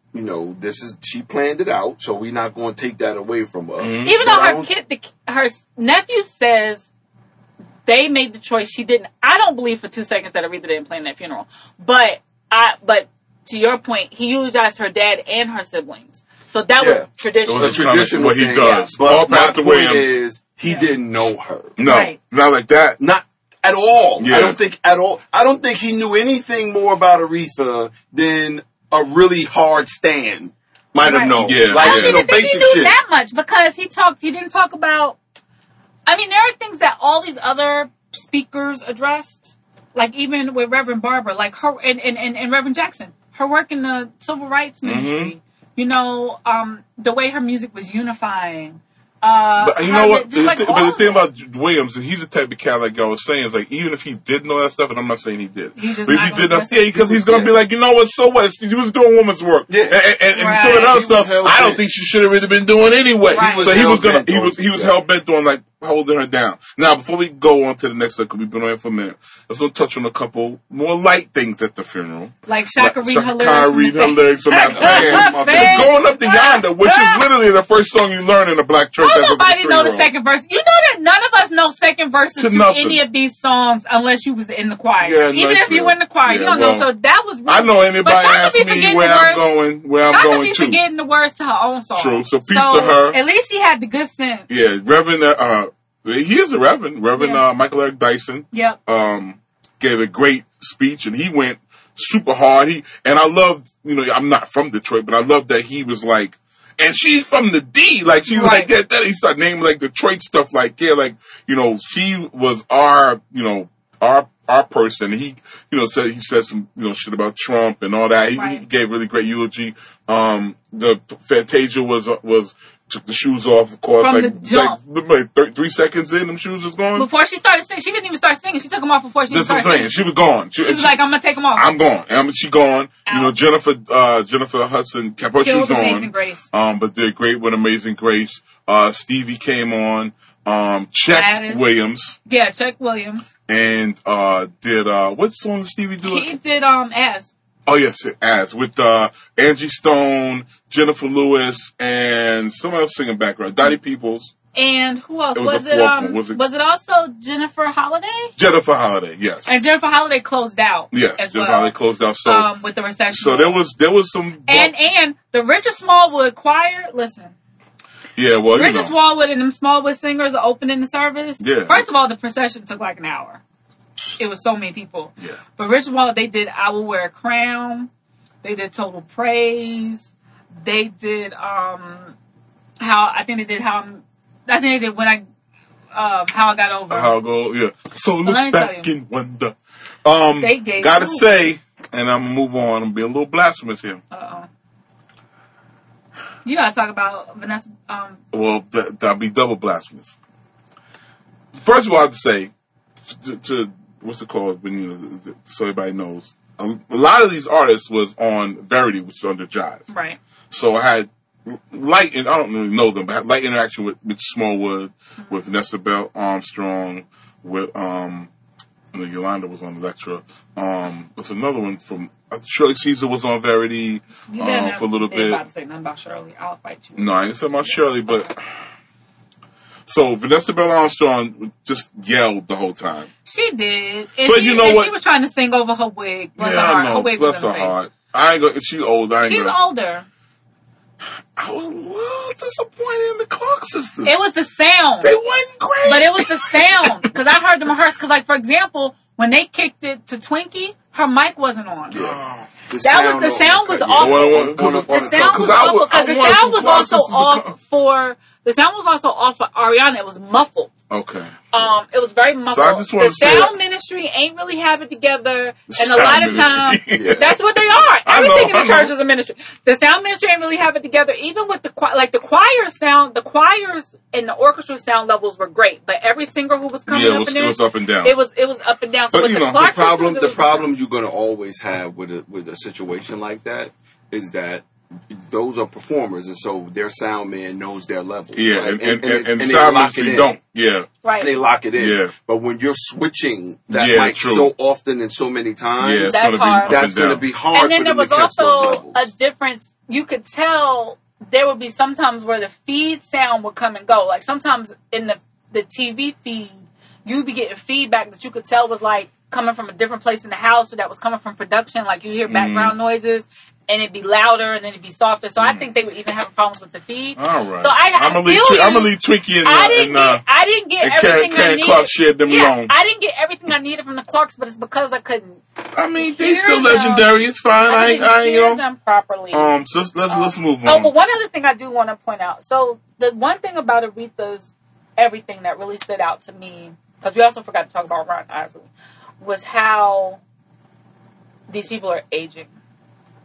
she planned it out, so we're not going to take that away from her. Mm-hmm. Even though her nephew says they made the choice, she didn't. I don't believe for 2 seconds that Aretha didn't plan that funeral. But to your point, he eulogized her dad and her siblings. So that was tradition. It was a tradition what he does. Yeah. But Pastor Williams, he didn't know her. No, not like that. Not at all. Yeah. I don't think at all. I don't think he knew anything more about Aretha than a really hard stand might have known. Yeah. I don't even think he knew that much because he didn't talk about, I mean, there are things that all these other speakers addressed, like even with Reverend Barber, like her and Reverend Jackson. her work in the civil rights ministry. You know, the way her music was unifying. But you know what? But the thing about Williams, he's the type of cat, like I was saying, is like, even if he did know that stuff, and I'm not saying he did, but if he did that, because he's going to be like, you know what, so what? He was doing woman's work. Yeah. And some of that other stuff, I don't think she should have really been doing anyway. Right. So he was hell-bent on, like, holding her down. Now, before we go on to the next second, we've been on here for a minute. Let's touch on a couple more light things at the funeral. Like Shaka reading her lyrics from that fan. To Going Up to Yonder, which is literally the first song you learn in a black church. Nobody know the second verse. You know that none of us know second verses to any of these songs unless you was in the choir. Yeah, even if you were in the choir, you don't know. So that was really, I know anybody ask me where I'm going to. Forgetting the words to her own song. True. So peace to her. At least she had the good sense. Yeah, Reverend, he is a Reverend. Michael Eric Dyson. Yep. Gave a great speech, and he went super hard. And I loved, I'm not from Detroit, but I loved that he was like, and she's from the D, like she was like that. He started naming like Detroit stuff, like she was our person. He, said some, shit about Trump and all that. He gave really great eulogy. The Fantasia was took the shoes off, of course. From the jump. Like 3 seconds in, them shoes was gone. Before she started singing, she didn't even start singing. She took them off before she started singing. She was gone. She was like, I'm going to take them off. I'm gone. She gone. Out. Jennifer Hudson kept her shoes on. Amazing Grace. But did great with Amazing Grace. Stevie came on. Chet Williams. Yeah, Chet Williams. And did what song did Stevie do? He did As. Oh yes, As with Angie Stone, Jennifer Lewis, and someone else singing background. Dottie Peoples. And who else? Was it also Jennifer Holiday? Jennifer Holiday, yes. And Jennifer Holiday closed out. Yes, Jennifer Holiday closed out. So with the reception. So there was some. And the Richard Smallwood Choir. Listen. Yeah, well, Richard Smallwood and them Smallwood singers are opening the service. Yeah. First of all, the procession took like an hour. It was so many people. Yeah. But Richard Smallwood, they did I Will Wear a Crown. They did Total Praise. They did How I Got Over. How I Go, yeah. So look back and wonder. Gotta say, and I'm gonna move on. I'm being a little blasphemous here. You gotta talk about Vanessa. Well, that'll be double blasphemous. First of all, I have to say, to what's it called when so everybody knows. A lot of these artists was on Verity, which is under Jive. Right. So I had light, and I don't really know them, but I had light interaction with Smallwood, with Vanessa Bell Armstrong, with Yolanda was on Elektra. What's another one from Shirley Caesar was on Verity for a little bit. I'm about to say nothing about Shirley. I'll fight you. No, I didn't say about Shirley, but. So Vanessa Bell Armstrong just yelled the whole time. She did, but you know what? She was trying to sing over her wig. I know. Her wig was in her heart. I ain't gonna. She's old. She's older. I was a little disappointed in the Clark sisters. It was the sound. They wasn't great, but it was the sound because I heard them rehearse. Because, like for example, when they kicked it to Twinkie, her mic wasn't on. Yeah. The sound was awful. The sound was also off for. The sound was also off for Ariana. It was muffled. Okay. It was very muffled. So I just want the sound ministry ain't really have it together, and a lot of times that's what they are. Everything in the church is a ministry. The sound ministry ain't really have it together. Even with the choir sound, the choirs and the orchestra sound levels were great, but every singer who was coming up in there, it was up and down. It was up and down. So but the problem you're going to always have with a situation like that is that. Those are performers, and so their sound man knows their level. Yeah, right? and sound ministry don't. Yeah, right. And they lock it in. Yeah. But when you're switching that mic so often and so many times, that's hard. That's going to be hard. And then there was also a difference. You could tell there would be sometimes where the feed sound would come and go. Like sometimes in the TV feed, you'd be getting feedback that you could tell was like coming from a different place in the house, or that was coming from production. Like you hear background noises. And it'd be louder, and then it'd be softer. So I think they would even have problems with the feed. All right. So I'm gonna leave Twinkie I didn't get everything I needed. Clark shared them alone. I didn't get everything I needed from the Clarks, but it's because I couldn't. I mean, they still legendary. It's fine. I hear them properly. So let's move on. Oh, but one other thing I do want to point out. So the one thing about Aretha's everything that really stood out to me, because we also forgot to talk about Ron Isley, was how these people are aging.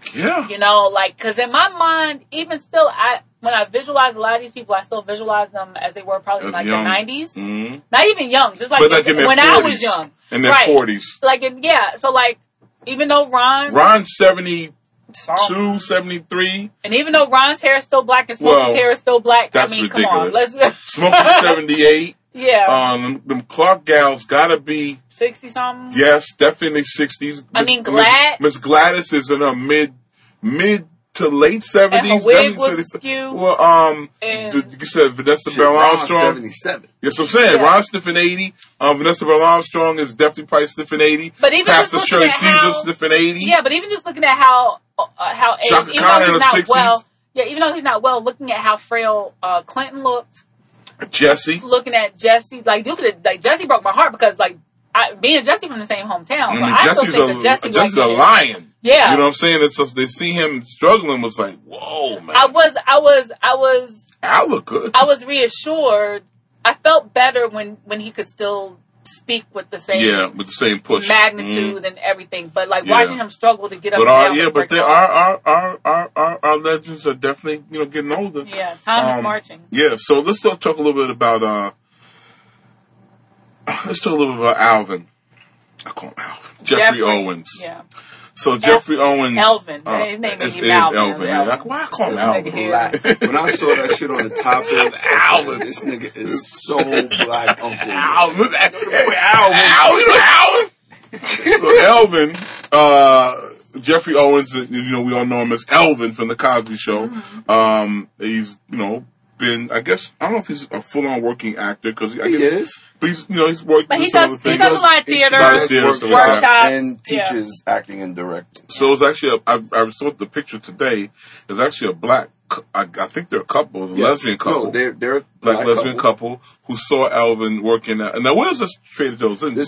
Yeah. You know, like, because in my mind, even still, when I visualize a lot of these people, I still visualize them as they were probably in like young. the 90s. Mm-hmm. not even young, just like when 40s. I was young. In their 40s. Like, so like, even though Ron's 72, 73. And even though Ron's hair is still black and Smokey's hair is still black, that's ridiculous. Come on, Smokey's 78. Yeah. Them Clark gals gotta be 60 something. Yes, definitely 60s. Miss Gladys is in her mid to late 70s. And her wig was skewed. Well, you said Vanessa Bell Armstrong. 77. Yes, I'm saying Ron's sniffing 80. Vanessa Bell Armstrong is definitely probably sniffing 80. But even Pastor Shirley Caesar sniffing 80. Yeah, but even just looking at how Chaka Khan in the 60s. Well, even though he's not well, looking at how frail Clinton looked. Jesse. Looking at Jesse, like Jesse broke my heart because like me and Jesse from the same hometown. So I still think that Jesse's a lion. Yeah. You know what I'm saying? It's they see him struggling was like, whoa, man. I was Al look good. I was reassured. I felt better when he could still speak with the same push magnitude and everything. But like watching him struggle to get up. But our legends are definitely getting older. Yeah, time is marching. Yeah, so let's talk a little bit about Alvin. I call him Alvin. Jeffrey Owens. Yeah. So Jeffrey Owens. Elvin. His name is Elvin. Like, why I call him Alvin? When I saw that shit on the topic, Alvin, this nigga is so black uncle. Alvin. Elvin. Jeffrey Owens, we all know him as Elvin from The Cosby Show. He's, been, I guess, I don't know if he's a full-on working actor, because he is. But he's worked. But he does a lot of theater, workshops, and teaches acting and directing. So it's actually I saw the picture today. It's actually a black. I think they're a couple, lesbian couple. No, they're a black lesbian couple who saw Elvin working at. Now, where is this Trader Joe's? This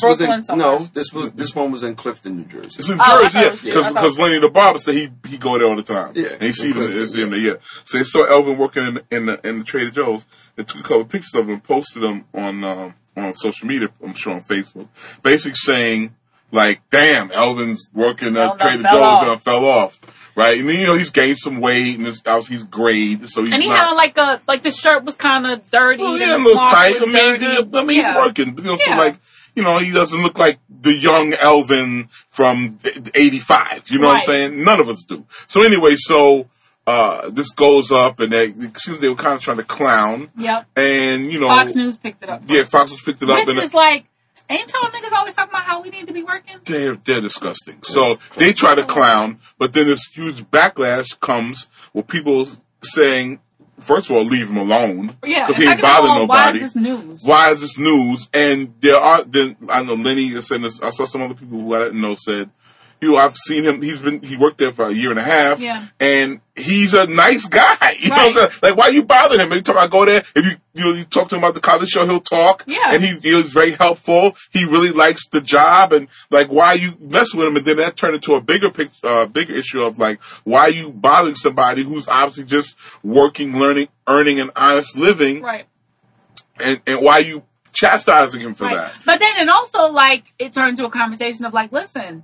one was in Clifton, New Jersey. It's in Jersey, because Lenny the barber said he go there all the time. Yeah, and he see them there. Yeah, so they saw Elvin working in the Trader Joe's. They took a couple of pictures of him, posted them on social media. I'm sure on Facebook, basically saying like, "Damn, Elvin's working at Trader Joe's and fell off." Right, and he's gained some weight, and he's grayed, so he's and he had like the shirt was kind of dirty, a little tight. He's working, so he doesn't look like the young Elvin from '85. You know what I'm saying? None of us do. So anyway, this goes up, and it seems they were kind of trying to clown. Yep. And Fox News picked it up. Yeah, Fox News picked it up, which is like. Ain't y'all niggas always talking about how we need to be working? They're disgusting. So they try to clown, but then this huge backlash comes with people saying, first of all, leave him alone. Yeah. Because he ain't bothering nobody. Why is this news? And I know Lenny said this, I saw some other people who I didn't know said, I've seen him, he worked there for a year and a half, and he's a nice guy. You know what I'm saying? Like, why are you bothering him? Every time I go there, if you talk to him about the college show, he'll talk. Yeah. And he's very helpful. He really likes the job, and like, why are you messing with him? And then that turned into a bigger issue of like, why are you bothering somebody who's obviously just working, learning, earning an honest living? Right. And why are you chastising him for that? But then it also like, it turned into a conversation of like, listen,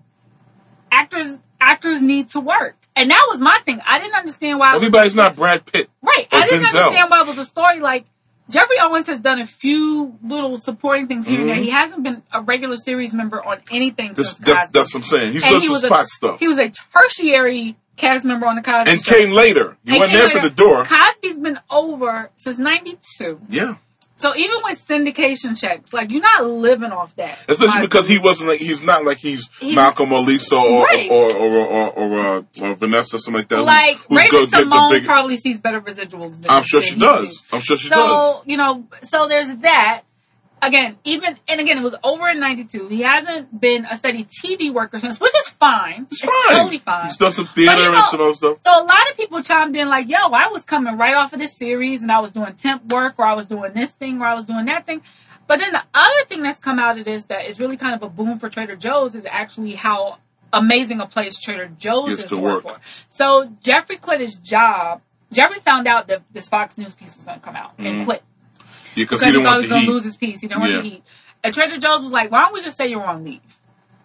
actors need to work. And that was my thing. I didn't understand why. Everybody's not Brad Pitt. Right. I didn't understand why it was a story like Jeffrey Owens has done a few little supporting things here and there. He hasn't been a regular series member on anything since Cosby. That's what I'm saying. He's done some spot stuff. He was a tertiary cast member on the Cosby and Show. Came later. He went there for the door. Cosby's been over since 92. Yeah. So even with syndication checks, like you're not living off that. Especially because he's not like he's Malcolm or Lisa or Vanessa, something like that. Like Raven-Symoné probably sees better residuals than I'm sure she does. So, so there's that. Again, it was over in 92. He hasn't been a steady TV worker since, which is fine. It's totally fine. He's done some theater and some other stuff. So a lot of people chimed in like, yo, I was coming right off of this series and I was doing temp work or I was doing this thing or I was doing that thing. But then the other thing that's come out of this that is really kind of a boom for Trader Joe's is actually how amazing a place Trader Joe's is to work for. So Jeffrey quit his job. Jeffrey found out that this Fox News piece was going to come out and quit. Yeah, because he thought he was going to lose his piece. He didn't want to eat. And Trader Joe's was like, why don't we just say you're on leave?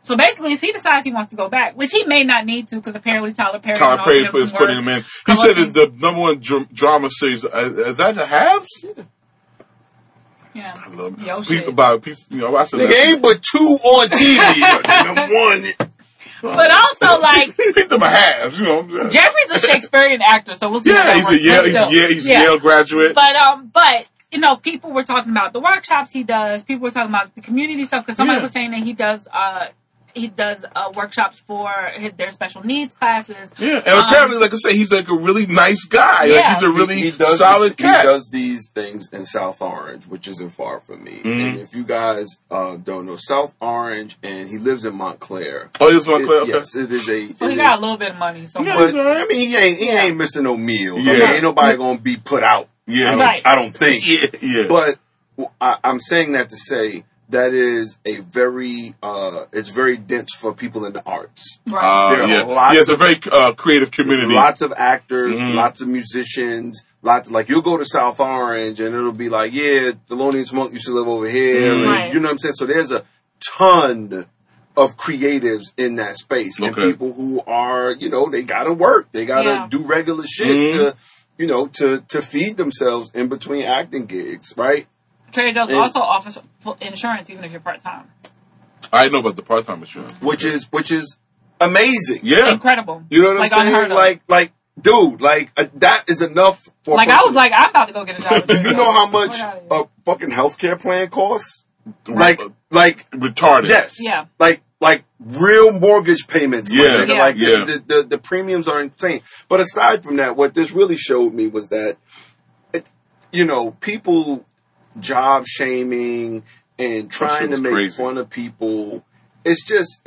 So basically, if he decides he wants to go back, which he may not need to, because apparently Tyler Perry is putting him in. He said that the number one drama series is that the Halves? Yeah. I love it. Yo, I said nigga ain't but 2 on TV. Number one. But also, like, pick them a halves, Jeffrey's a Shakespearean actor, so we'll see. Yeah, he's a Yale graduate. But people were talking about the workshops he does. People were talking about the community stuff because somebody was saying that he does workshops for their special needs classes. Yeah, and apparently, like I say, he's like a really nice guy. Yeah. Like he's a really solid cat. He does these things in South Orange, which isn't far from me. Mm-hmm. And if you guys don't know South Orange, and he lives in Montclair. Oh, he lives in Montclair. Okay. Yes, it is a. So he got a little bit of money. So I mean, he ain't missing no meals. Yeah. I mean, ain't nobody gonna be put out. Yeah, I don't think. Yeah. But I'm saying that to say. That is a very, it's very dense for people in the arts. Right. It's a very creative community. Lots of actors, lots of musicians, like you'll go to South Orange and it'll be like, yeah, Thelonious Monk used to live over here. And, you know what I'm saying? So there's a ton of creatives in that space. And people who are, they gotta work. They gotta do regular shit to feed themselves in between acting gigs, right? Trader Joe's also offers insurance even if you're part-time. I know about the part-time insurance. Which is amazing. Yeah. Incredible. You know what I'm saying? Like, dude, that is enough for I was like, I'm about to go get a job. Do you know how much a fucking healthcare plan costs? Like retarded. Yes. Yeah. Like real mortgage payments. Yeah. Like the premiums are insane. But aside from that, what this really showed me was that, people job shaming and trying to make fun of people. It's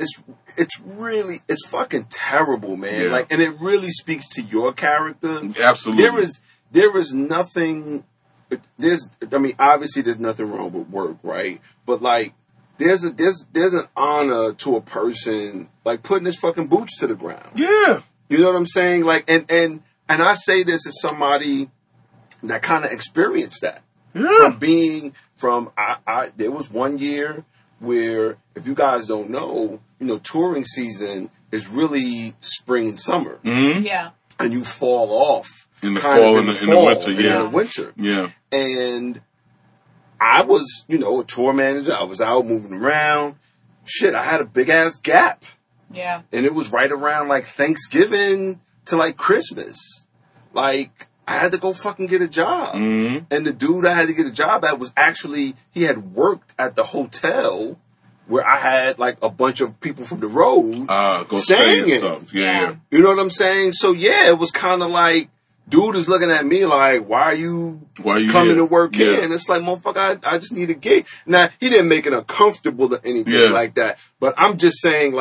fucking terrible, man. Yeah. And it really speaks to your character. Absolutely. There is nothing, obviously there's nothing wrong with work, right? But there's an honor to a person, putting his fucking boots to the ground. Yeah. You know what I'm saying? And I say this as somebody that kind of experienced that. Yeah. There was one year where, if you guys don't know, touring season is really spring and summer. Mm-hmm. Yeah. And you fall off. In the fall and the winter, yeah. In the winter. Yeah. And I was, a tour manager. I was out moving around. Shit, I had a big ass gap. Yeah. And it was right around Thanksgiving to Christmas. I had to go fucking get a job. Mm-hmm. And the dude I had to get a job at was actually, he had worked at the hotel where I had a bunch of people from the road go stay and stuff. Yeah. You know what I'm saying? So it was kind of dude is looking at me why are you coming to work here? And it's motherfucker, I just need a gig. Now, he didn't make it uncomfortable or anything like that. But I'm just saying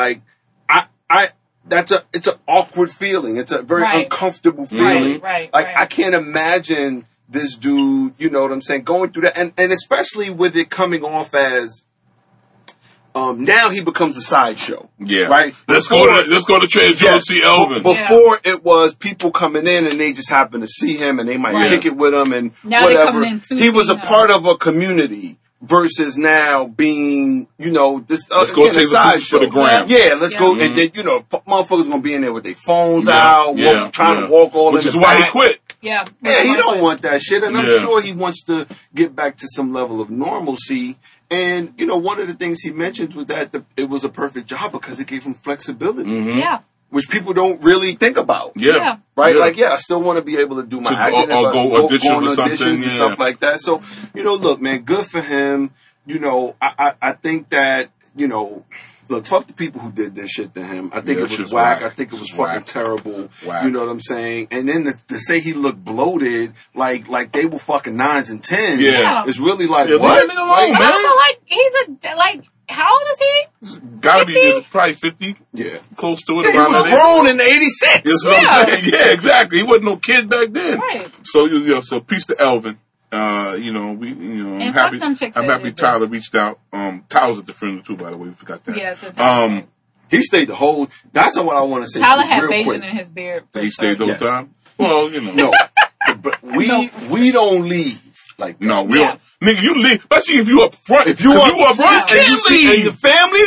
it's an awkward feeling. It's a very uncomfortable feeling. Right. I can't imagine this dude, you know what I'm saying, going through that. And especially with it coming off as, now he becomes a sideshow. Yeah. Right? Let's go to Trader Joe's see Elvin. Before it was people coming in and they just happen to see him and they might kick it with him and now whatever. He was a part of a community. Versus now being, this let's go take the pictures for the gram. Yeah, let's go. And then, motherfuckers gonna be in there with their phones out, trying to walk all which in is the why back. He quit. Yeah. Yeah, he don't want that shit. And I'm sure he wants to get back to some level of normalcy. And, one of the things he mentioned was that it was a perfect job because it gave him flexibility. Mm-hmm. Yeah. Which people don't really think about. Yeah. Right? I still want to be able to do my acting. Or go audition on or auditions something. And stuff like that. So, look, man, good for him. I think that, look, fuck the people who did this shit to him. I think it was whack. I think it was fucking terrible. Whack. You know what I'm saying? And then to say he looked bloated, like they were fucking 9s and 10s. Yeah. It's really what? Leave him alone, man. Also, he's how old is he? Gotta be probably 50. Yeah. Close to it. Yeah, around he was grown in 86. That's what I'm saying. Yeah, exactly. He wasn't no kid back then. Right. So, so peace to Elvin. I'm happy Tyler reached out. Tyler's at the funeral too, by the way. We forgot that. Yeah, he stayed the whole. That's what I want to say. Tyler had real Bayesian quick. in his beard. He stayed the whole time. Well, No, but we don't leave like that. No, we don't. Nigga, you leave. Especially if you up front. If you up front, and you leave. and your family there, You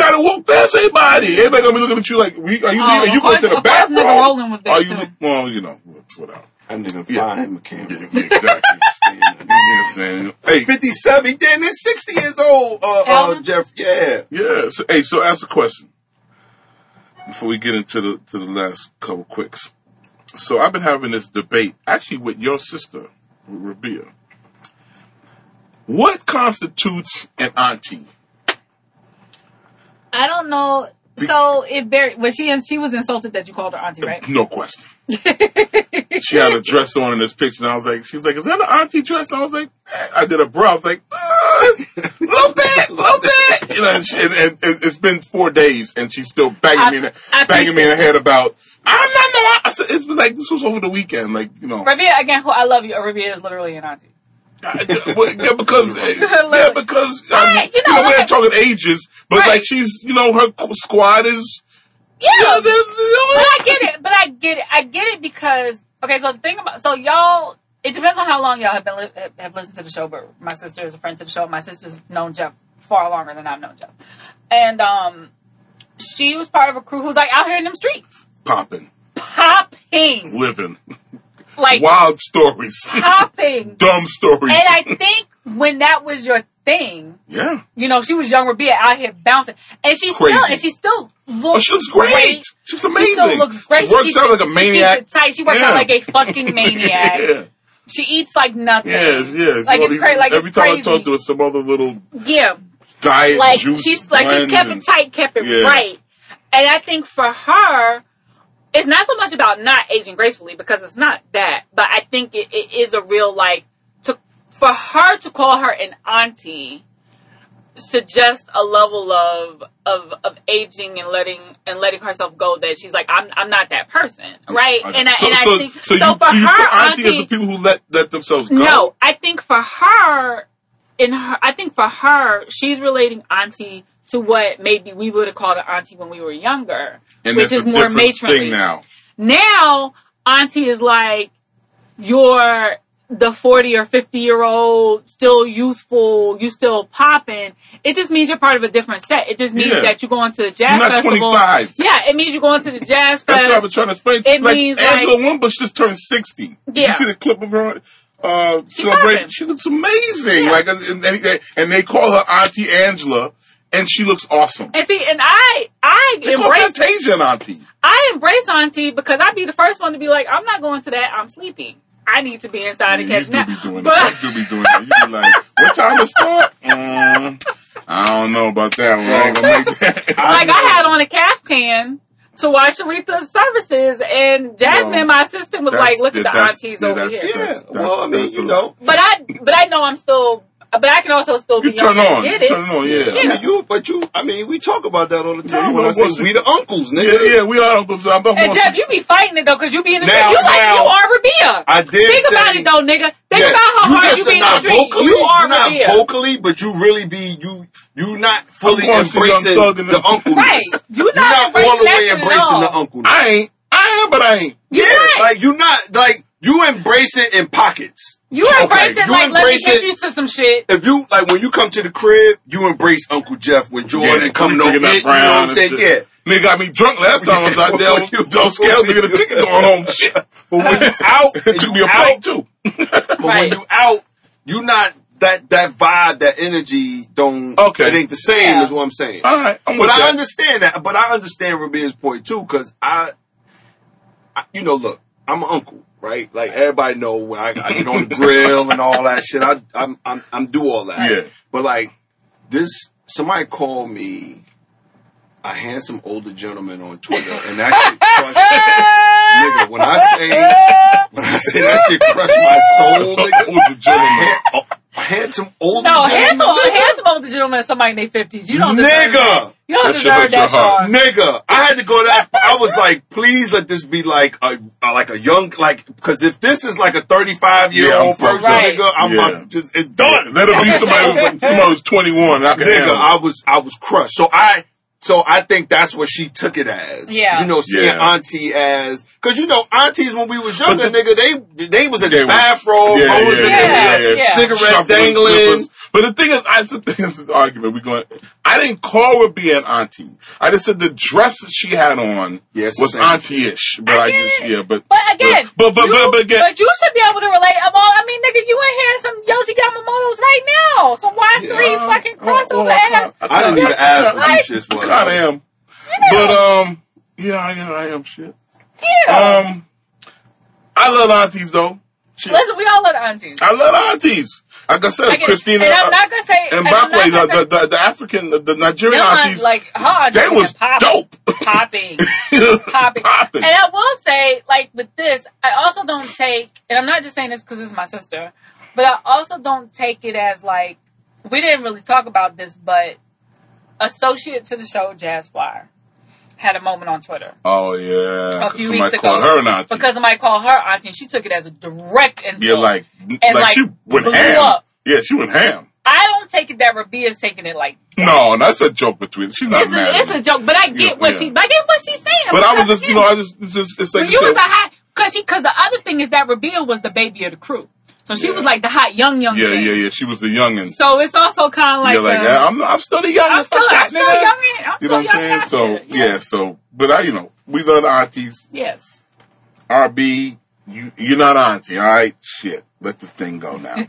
gotta walk past everybody. Everybody gonna be looking at you like, are you going to the bathroom? Rolling was there too. Well, you know, whatever. That nigga fine mechanic. Yeah, exactly. You know what I'm saying? Hey, 57, damn, they're 60 years old, Jeff. Yeah. Yeah. So ask a question before we get into the last couple quicks. So I've been having this debate, actually with your sister, with Rabia. What constitutes an auntie? I don't know. So when she was insulted that you called her auntie, right? No question. She had a dress on in this picture, and she was like, "Is that an auntie dress?" And I was like, I did a brow. I was like, little bit. You know, and it's been 4 days, and she's still banging me in the head about. I'm not no. I said it was like this was over the weekend, like you know. Rabia again. I love you. Rabia is literally an auntie. Because right, you know, we're not talking ages, but right. Like she's, you know, her squad is. Yeah, but I get it. I get it because okay. So the thing about y'all, it depends on how long y'all have listened to the show. But my sister is a friend to the show. My sister's known Jeff far longer than I've known Jeff, and she was part of a crew who's like out here in them streets, popping, living. Like wild stories, popping, dumb stories, and I think when that was your thing, yeah, you know, she was young Rabia out here bouncing, and she still looks. Oh, she looks great. She's amazing. She still looks great. She works out like a maniac. She works out like a fucking maniac. Yeah. She eats like nothing. Yeah. Like it's crazy. Like every time I talk to her, some other little diet like juice. She's kept it tight, kept it right, and I think for her. It's not so much about not aging gracefully because it's not that, but I think it is a real for her to call her an auntie suggests a level of aging and letting herself go that she's like I'm not that person, right? And I think so for her auntie is the people who let themselves go. No, I think for her she's relating auntie to what maybe we would have called an auntie when we were younger, and which is more matronly. Now, auntie is like you're the 40 or 50-year-old, still youthful, you still popping. It just means you're part of a different set. It just means that you're going to the jazz festival. You're not 25. Yeah, it means you're going to the jazz fest. That's what I've been trying to explain. It means Angela Wimbush just turned 60. Yeah. You see the clip of her celebrating? She looks amazing. Yeah. And they call her Auntie Angela. And she looks awesome. And see, and I embrace Fantasia an auntie. I embrace auntie because I'd be the first one to be like, I'm not going to that. I'm sleeping. I need to be inside and catch nap. You do be doing that. You be like, what time to start? I don't know about that one. I ain't gonna make that. I had on a caftan to watch Aretha's services, and Jasmine, my assistant, was like, look at the aunties over here. Well, I mean, you know. But I know I'm still. But I can also still be young and get it. Turn on, yeah. I mean, we talk about that all the time. When I say we the uncles, nigga. Yeah, we are uncles. And Jeff, you be fighting it though, because you be in the street. You are Rabia. I did Think about it though, nigga. Think about how hard you be in the street. You are Rabia. You're not vocally, but you really be you not fully embracing the uncleness. Right. You're not all the way embracing the uncleness. I am, but I ain't. Yeah, like you not like you embrace it in pockets. You embrace it like, let me take you to some shit. If you, like, when you come to the crib, you embrace Uncle Jeff when Jordan come over. You know what I'm saying? Yeah. Nigga got me drunk last time I was out there. Don't scale me, get a ticket going home. Shit. But when you out, it took me a plate too. But when you out, you not, that vibe, that energy don't, it ain't the same is what I'm saying. All right. But I understand that. But I understand Rabia's point too, because I, you know, look, I'm an uncle. Right, like everybody know when I get on the grill and all that shit. I'm do all that. Yeah. But like somebody called me a handsome older gentleman on Twitter, and that shit crushed, nigga. When I say that shit crushed my soul, nigga. Older gentleman. Handsome older gentleman. Handsome older gentleman is somebody in their 50s. You don't deserve that. You don't deserve that, Sean. Nigga, I had to go that. I was like, please let this be like a young, like, because if this is like a 35-year-old person, nigga, I'm about to it's done. Let it be somebody who's 21. I was crushed. So I think that's what she took it as. Yeah. You know, seeing auntie as, cause you know, aunties when we was younger, nigga, they was in the bathrobe, cigarette dangling. But the thing is, the argument I didn't call her being auntie. I just said the dress that she had on was auntie-ish. But but again, but again, but you should be able to relate. I mean, nigga, you in here some Yoji Yamamoto's right now. So why 3 fucking crossover ass? I didn't even ask what these shits was. I kind of am. Yeah. But I am shit. Yeah. I love aunties though. Listen, we all love aunties. I love aunties. Like I said, Christina and I'm not gonna say and Bakwe, the African, the Nigerian aunties, they was dope, popping. And I will say, like with this, I also don't take, and I'm not just saying this because it's my sister, but I also don't take it as like we didn't really talk about this, but associate to the show, Jazz Flyer, had a moment on Twitter. Oh yeah, a few weeks ago. Called her an auntie. Because somebody called her auntie, and she took it as a direct insult. Yeah, like she went ham. Up. Yeah, she went ham. I don't take it that Rabia's taking it like that. No, that's a joke between. She's not mad. It's a joke, but I get what she's saying. But I was just, it's like you was a hot because the other thing is that Rabia was the baby of the crew. So she was like the hot young. Yeah. She was the youngin. So it's also kind of like I'm still the youngin. I'm still youngin. You know what I'm saying? So but we love the aunties. Yes. RB, you're not auntie, all right? Shit, let this thing go now.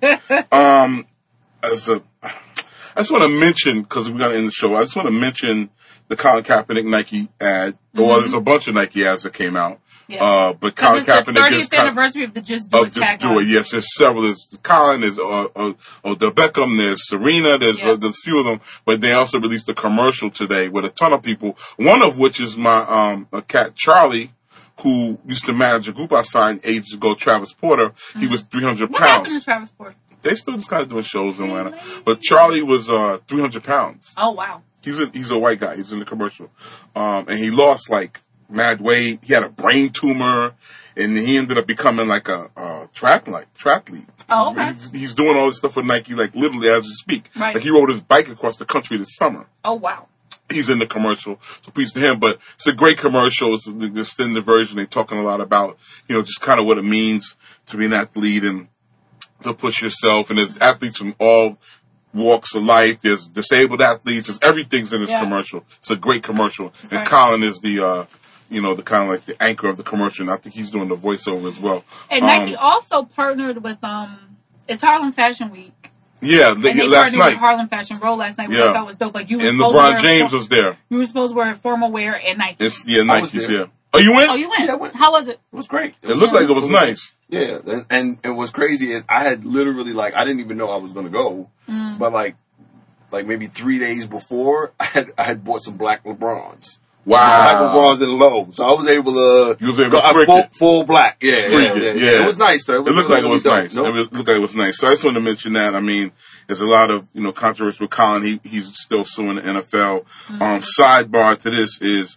I just want to mention, because we're going to end the show, I just want to mention the Colin Kaepernick Nike ad. Mm-hmm. Well, there's a bunch of Nike ads that came out. Yeah. But Colin Kaepernick is the 30th anniversary of the Just Do It. Yes, there's several. There's Colin, there's Odell Beckham, there's Serena, there's a few of them. But they also released a commercial today with a ton of people. One of which is my cat Charlie, who used to manage a group I signed ages ago, Travis Porter. Mm-hmm. He was 300 pounds. What happened to Travis Porter? They still just kind of doing shows in Atlanta. But Charlie was 300 pounds. Oh, wow. He's a white guy. He's in the commercial. And he lost like mad weight. He had a brain tumor. And he ended up becoming like a triathlete. Oh, okay. He's doing all this stuff with Nike, like literally as we speak. Right. Like he rode his bike across the country this summer. Oh, wow. He's in the commercial, so peace to him. But it's a great commercial. It's the extended version. They're talking a lot about, just kind of what it means to be an athlete and to push yourself. And there's athletes from all walks of life. There's disabled athletes. There's everything's in this commercial. It's a great commercial. That's and right. Colin is the, the kind of like the anchor of the commercial. And I think he's doing the voiceover as well. And Nike also partnered with, it's Harlem Fashion Week. Yeah, they last night. With Harlem Fashion Row last night, which I thought was dope. Like and LeBron James was there. You were supposed to wear formal wear and Nike. Nike's here. Oh, you went? Oh, you went? Yeah, I went. How was it? It was great. It looked like it was nice. Yeah, and what's crazy is I had literally I didn't even know I was going to go, but like maybe 3 days before, I had bought some black LeBrons. Wow. Black LeBrons in low. So I was able to go full black. Yeah. It was nice though. It looked like it was nice. Nope. It looked like it was nice. So I just wanted to mention that. I mean, there's a lot of, controversy with Colin. He's still suing the NFL. Sidebar to this is,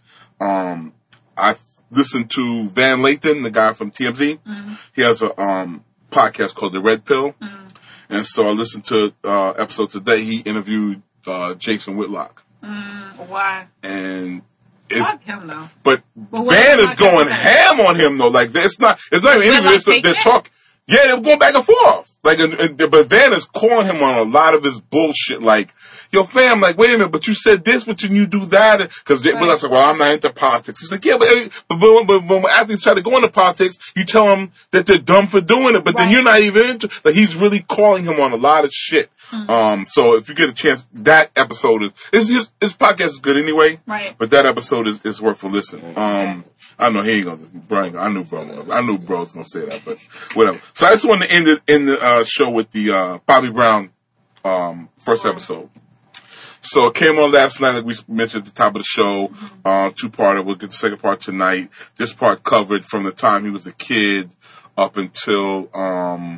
I listened to Van Lathan, the guy from TMZ. He has a, podcast called The Red Pill. And so I listened to, episode today. He interviewed, Jason Whitlock. Why? And, fuck him though. But Van is going ham on him though. Like it's not even interview. They're talking. Yeah, they're going back and forth. Like, but Van is calling him on a lot of his bullshit. Like, yo, fam, like, wait a minute, but you said this, but you do that, because Whitlock's like, well, I'm not into politics. He's like, yeah, but when athletes try to go into politics, you tell them that they're dumb for doing it, but then you're not even into. Like, he's really calling him on a lot of shit. So if you get a chance, that episode his podcast is good anyway. Right. But that episode is worth a listen. I know he ain't gonna. Brian, I knew bro was gonna say that, but whatever. So I just wanted to end it in the show with the Bobby Brown first episode. So it came on last night, like we mentioned at the top of the show. 2-parter. We'll get the second part tonight. This part covered from the time he was a kid up until I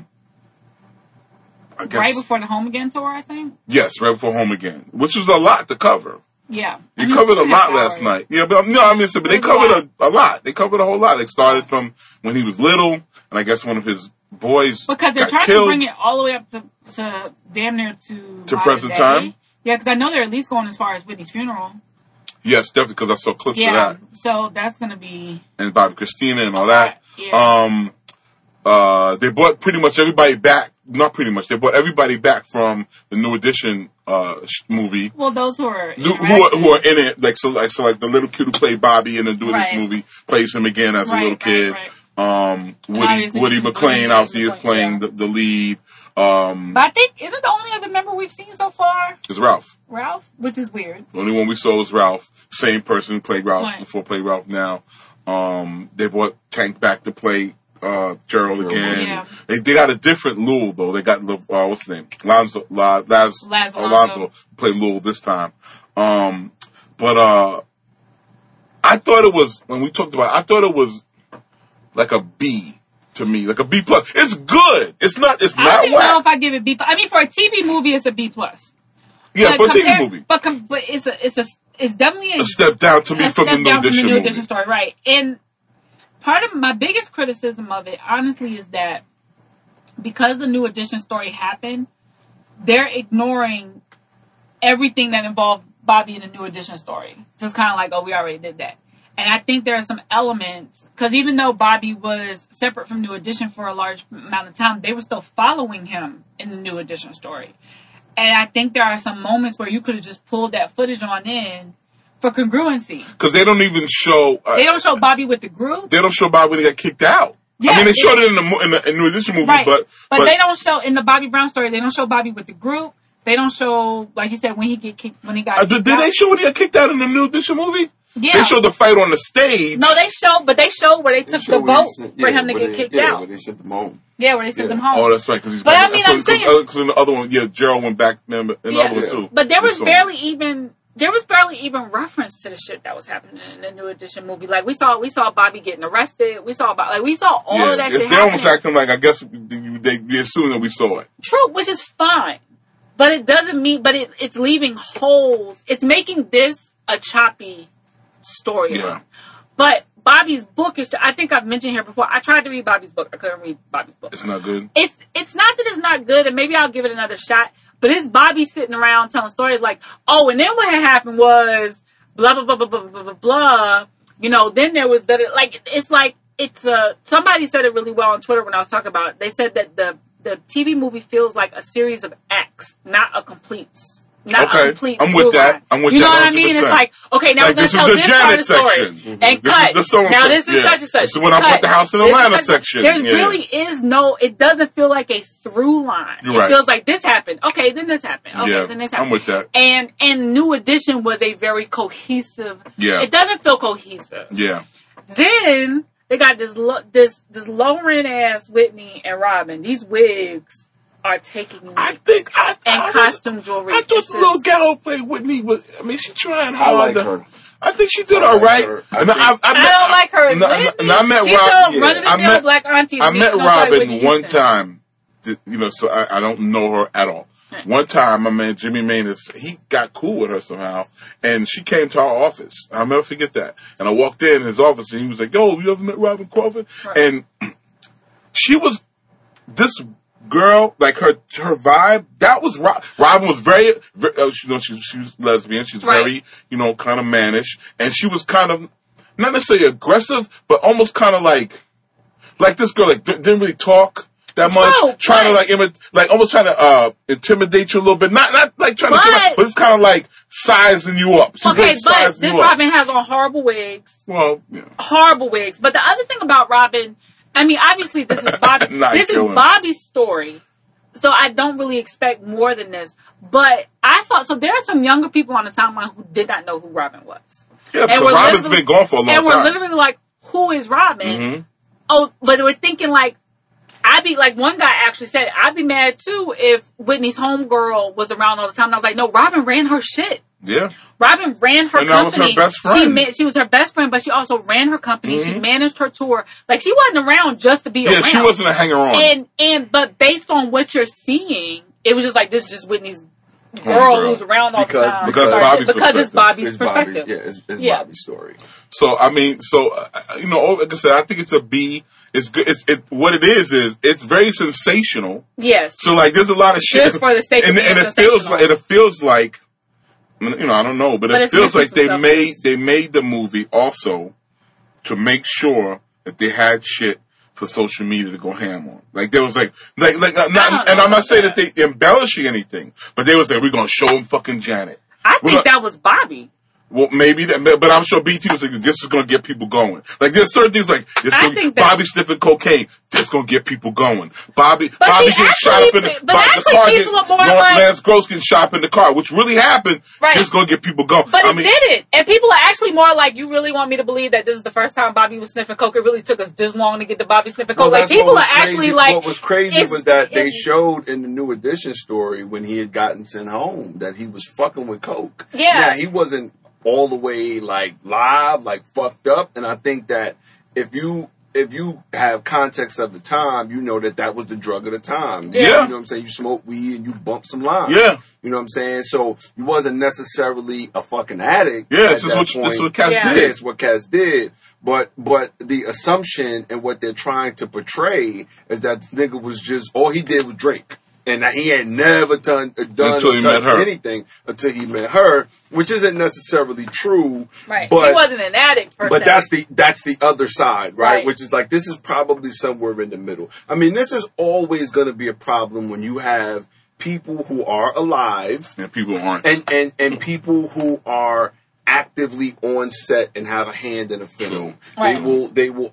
guess right before the Home Again tour, I think. Yes, right before Home Again, which was a lot to cover. Yeah. They covered a lot last night. Yeah, but they covered a lot. They covered a whole lot. They started from when he was little, and I guess one of his boys because they're trying to bring it all the way up to damn near to present time. Yeah, because I know they're at least going as far as Whitney's funeral. Yes, definitely, because I saw clips of that. So that's going to be... And Bobby Christina and all that. Yeah. They brought pretty much everybody back not pretty much. They brought everybody back from the New Edition movie. Well, those who are in it, like the little kid who played Bobby in the New Edition movie plays him again as a little kid. Woody McClain obviously is playing the lead. But I think, isn't the only other member we've seen so far? Is Ralph. Ralph? Which is weird. The only one we saw was Ralph. Same person who played Ralph before played Ralph now. They brought Tank back to play Gerald again. Yeah. They got a different Lul, though. They got, what's his name? Alonzo played Lul this time. But I thought it was, when we talked about it, I thought it was like a B. To me, like a B+. It's good. It's not. It's not. I don't know if I give it B+. I mean, for a TV movie, it's a B+. Yeah, for a TV movie. But it's definitely a step down to me from the New Edition story, right? And part of my biggest criticism of it, honestly, is that because the New Edition story happened, they're ignoring everything that involved Bobby in the New Edition story. Just kind of like, oh, we already did that. And I think there are some elements, because even though Bobby was separate from New Edition for a large amount of time, they were still following him in the New Edition story. And I think there are some moments where you could have just pulled that footage on in for congruency. Because they don't even show... they don't show Bobby with the group. They don't show Bobby when he got kicked out. Yeah, I mean, they showed it in the New Edition movie, right. But they don't show, in the Bobby Brown story, they don't show Bobby with the group. They don't show, like you said, when he got kicked out. Did they show when he got kicked out in the New Edition movie? Yeah. They showed the fight on the stage. No, they showed where they took the vote for him to get kicked out. Yeah, where they sent him home. Yeah, where they sent him home. Oh, that's right. Because I'm saying, because in the other one, Gerald went back in the other one too. But there was barely even reference to the shit that was happening in the New Edition movie. Like we saw Bobby getting arrested. We saw all of that shit. They're almost acting like, I guess they assume that we saw it. True, which is fine, but it doesn't mean. But it's leaving holes. It's making this a choppy story. Yeah. But Bobby's book is, I think I've mentioned here before, I tried to read Bobby's book. I couldn't read Bobby's book. It's not good? It's not that it's not good, and maybe I'll give it another shot, but it's Bobby sitting around telling stories like, oh, and then what had happened was blah, blah, blah, blah, blah, blah, blah, blah. You know, then there was that, somebody said it really well on Twitter when I was talking about it. They said that the TV movie feels like a series of acts, not a complete I'm with that. You know what I mean? It's like, okay, now we're going to tell this part of the story. Mm-hmm. And cut. Now this is such and such. This is when I put the house in Atlanta section. There really is it doesn't feel like a through line. It feels like this happened. Okay, then this happened. Okay, then this happened. I'm with that. And New Edition was a very cohesive. Yeah. It doesn't feel cohesive. Yeah. Then they got this low rent ass Whitney and Robin. These wigs are taking me. And costume jewelry. I thought the little gal who played Whitney she's trying hard. I like her. I think she did all right. I don't like her. I met Robin. I met Robin one time. So I don't know her at all. One time, my man Jimmy Manus, he got cool with her somehow, and she came to our office. I'll never forget that. And I walked in his office, and he was like, "Yo, you ever met Robin Crawford?" Right. And she was this girl, like her vibe. That was Robin was very she was lesbian. She was very kind of mannish, and she was kind of not necessarily aggressive, but almost kind of like this girl, like didn't really talk that much, trying to almost trying to intimidate you a little bit. Not like trying to, but it's kind of like sizing you up. This Robin has on horrible wigs. Well, yeah. Horrible wigs. But the other thing about Robin, I mean, obviously this is Bobby. This is Bobby's story, so I don't really expect more than this. But so there are some younger people on the timeline who did not know who Robin was. Yeah, because Robin's been gone for a long time. And we're literally like, who is Robin? Mm-hmm. Oh, but we're thinking like, one guy actually said, I'd be mad too if Whitney's homegirl was around all the time. And I was like, no, Robin ran her shit. Yeah. Robin ran her company. That was her best friend. She was her best friend, but she also ran her company. Mm-hmm. She managed her tour. Like, she wasn't around just to be around. Yeah, she wasn't a hanger-on. But based on what you're seeing, it was just like, this is just Whitney's girl who's around all the time. Because it's Bobby's perspective. It's Bobby's story. So, I mean, like I said, I think it's a B. It's good. What it is it's very sensational. Yes. So, like, there's a lot of shit. Just for the sake of being sensational. It feels like, I don't know, but it feels like they made the movie also to make sure that they had shit for social media to go ham on. Like there was and I'm not saying that they embellishing anything, but they was like, we're gonna show him fucking Janet. I think that was Bobby. Well, maybe that, but I'm sure BT was like, this is going to get people going. Like, there's certain things like, Bobby sniffing cocaine, this is going to get people going. Bobby getting shot up in the car. Lance Gross getting shot up in the car, which really happened. Right. This is going to get people going. But it didn't. And people are actually more like, you really want me to believe that this is the first time Bobby was sniffing coke? It really took us this long to get to Bobby sniffing coke. Like, people are actually like. What was crazy was that they showed in the New Edition story when he had gotten sent home that he was fucking with coke. Yeah. Now, he wasn't all the way like live, like fucked up, and I think that if you have context of the time, you know that was the drug of the time. Yeah. You know what I'm saying? You smoke weed and you bump some lines. Yeah. You know what I'm saying? So you wasn't necessarily a fucking addict. Yeah, this is what Cass did. Yeah, it's what Cass did. But the assumption and what they're trying to portray is that this nigga was just, all he did was drink. And that he had never done anything until he met her, which isn't necessarily true. Right. But he wasn't an addict per se. But that's the other side, right? Which is like, this is probably somewhere in the middle. I mean, this is always going to be a problem when you have people who are alive. And people who aren't. And people who are actively on set and have a hand in a film. Right. They will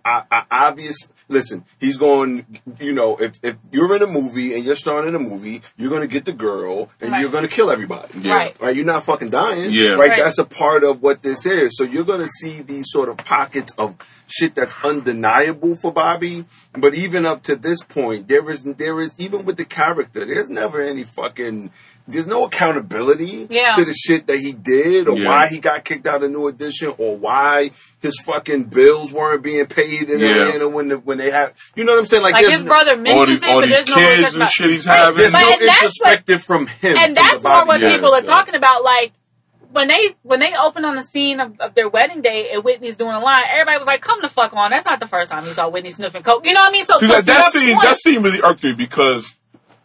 listen, he's going, if you're in a movie and you're starring in a movie, you're going to get the girl and you're going to kill everybody. Yeah. Right? You're not fucking dying. Yeah. Right? That's a part of what this is. So you're going to see these sort of pockets of shit that's undeniable for Bobby. But even up to this point, there is even with the character, there's never any fucking, there's no accountability to the shit that he did or why he got kicked out of New Edition or why his fucking bills weren't being paid in Atlanta when they have, you know what I'm saying? Like his brother mentions all these kids and shit he's having. There's no introspective from him. And that's more what people are talking about. Like, when they opened on the scene of their wedding day and Whitney's doing a line, everybody was like, come the fuck on. That's not the first time you saw Whitney sniffing coke. You know what I mean? So that scene really irked me because,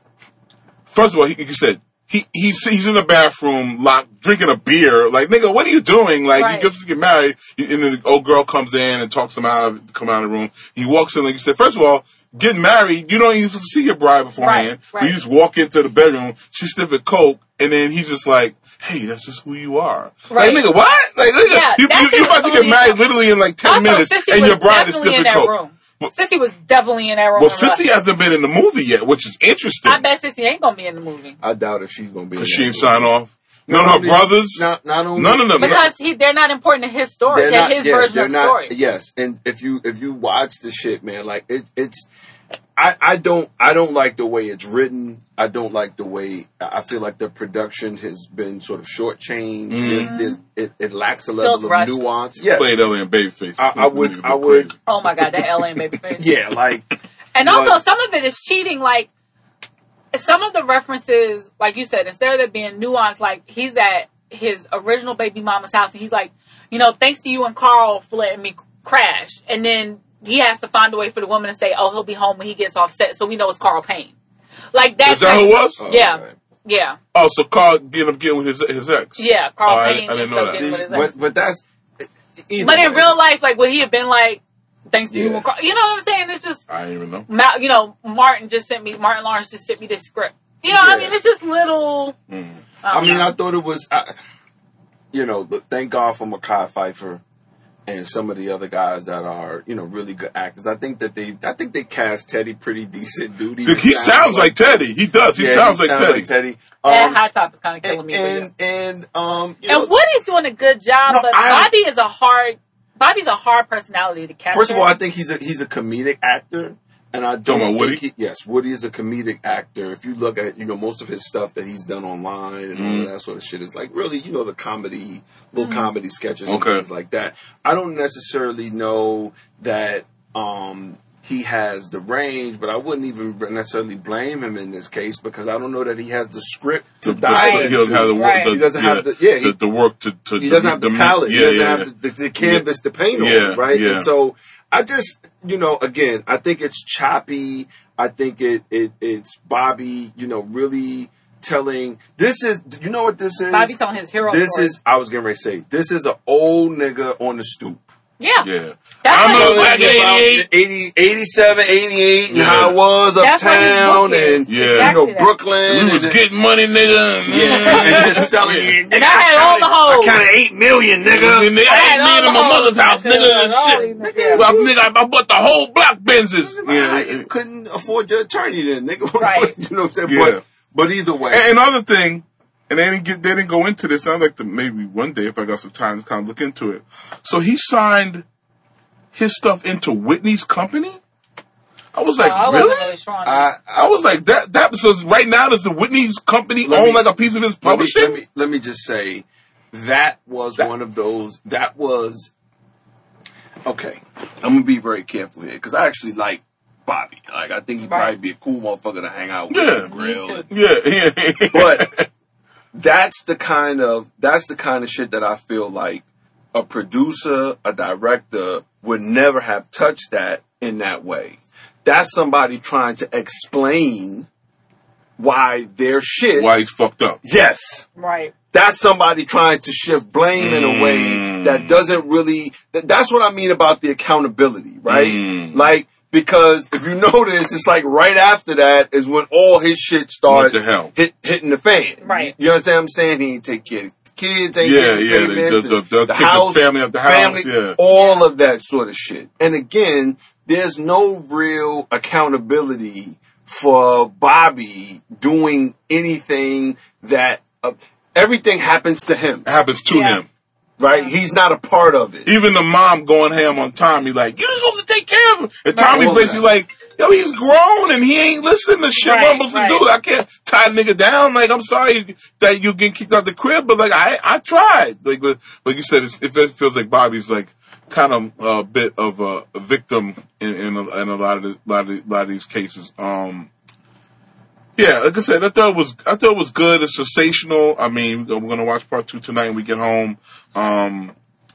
first of all, he said, He's in the bathroom, locked, drinking a beer. Like, nigga, what are you doing? Like, you get married, and then the old girl comes in and talks him come out of the room. He walks in, like you said, first of all, getting married, you don't even see your bride beforehand. Right. You just walk into the bedroom, she's sniffing coke, and then he's just like, hey, that's just who you are. Right. Like, nigga, what? Like, nigga, you about to get married literally in like 10 minutes, and your bride is sniffing coke. Room. Sissy was definitely in that room. Well, Sissy hasn't been in the movie yet, which is interesting. I bet Sissy ain't gonna be in the movie. I doubt if she's gonna be in the movie. She ain't sign off. None of her brothers. None of them. Because they're not important to his story, to his version of the story. Yes, and if you watch the shit, man, like it's. I don't like the way it's written. I don't like the way I feel like the production has been sort of shortchanged. Mm-hmm. It lacks a level of nuance. Yes, played L.A. and Babyface. I would. Oh my god, that L.A. and Babyface. Yeah, like. And also, some of it is cheating. Like some of the references, like you said, instead of it being nuanced, like he's at his original baby mama's house, and he's like, thanks to you and Carl for letting me crash, and then he has to find a way for the woman to say, oh, he'll be home when he gets off set, so we know it's Carl Payne. Like that. Is that who it was? Yeah. Right. Yeah. Oh, so Carl getting with his ex. Yeah, Carl Payne. I didn't know that. But that's. But in real life, like, would he have been like, thanks to you and Carl? You know what I'm saying? It's just. I didn't even know. Martin Lawrence just sent me this script. I mean, it's just little. I thought it was. Thank God for Mekhi Phifer and some of the other guys that are, really good actors. I think they cast Teddy pretty decent duty. He sounds like Teddy. He does. He sounds like Teddy. High Top is kind of killing me. And Woody's doing a good job, but Bobby's a hard personality to capture. First of all, I think he's a comedic actor. And I don't know Woody. Woody is a comedic actor. If you look at most of his stuff that he's done online and all of that sort of shit is like really the comedy, little comedy sketches and things like that. I don't necessarily know that he has the range, but I wouldn't even necessarily blame him in this case because I don't know that he has the script to dive into. He doesn't have the work. He doesn't have the work to. He doesn't have the palette. He doesn't have the canvas to paint on. Right. Yeah. And so. I just, again, I think it's choppy. I think it's Bobby, really telling. This is, you know what this is? Bobby telling his hero story. I was getting ready to say, this is an old nigga on the stoop. Yeah. I know back about 87, 88, and how it was uptown, and Brooklyn. We was getting money, nigga. And just selling it. And I had all the hoes. I counted 8 million, nigga. And I had me in my mother's house, nigga. Shit. I bought the whole block Benzes. You couldn't afford your attorney then, nigga. Right. You know what I'm saying? Yeah. But either way. And another thing, and they didn't go into this. I'd like to maybe one day, if I got some time, to kind of look into it. So he signed his stuff into Whitney's company? I was like, really? I was like, that so right now does the Whitney's company own like a piece of his publishing? Let me just say, that was one of those, okay, I'm going to be very careful here, because I actually like Bobby. Like, I think he'd probably be a cool motherfucker to hang out with. Yeah. Grill. Yeah. But that's the kind of shit that I feel like a producer, a director would never have touched that in that way. That's somebody trying to explain why their shit... Why he's fucked up. Yes. Right. That's somebody trying to shift blame in a way that doesn't really... That's what I mean about the accountability, right? Like, because if you notice, it's like right after that is when all his shit starts hitting the fan. Right. You understand what I'm saying? He ain't take care of the kids, ain't the house, the family of the house, all of that sort of shit. And again, there's no real accountability for Bobby doing anything that... everything happens to him. It happens to him. Right? He's not a part of it. Even the mom going ham on Tommy, like, you're supposed to take care of him. And Tommy's basically like, yo, he's grown and he ain't listening to shit we're supposed to do. I can't tie a nigga down. Like, I'm sorry that you get kicked out the crib, but like, I tried. Like you said, it feels like Bobby's like kind of a bit of a victim in a lot of these cases. Yeah, like I said, I thought it was good. It's sensational. I mean, we're gonna watch part 2 tonight when we get home. Again,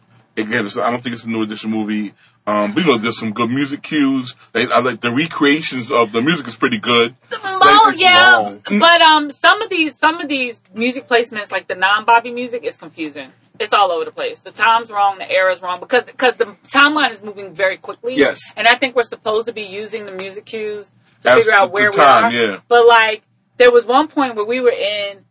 I don't think it's a New Edition movie. But there's some good music cues. I like the recreations of the music is pretty good. Long. But some of these music placements, like the non-Bobby music, is confusing. It's all over the place. The time's wrong, the era's wrong, because the timeline is moving very quickly. Yes, and I think we're supposed to be using the music cues to figure out where we are. Yeah. But like, there was one point where we were in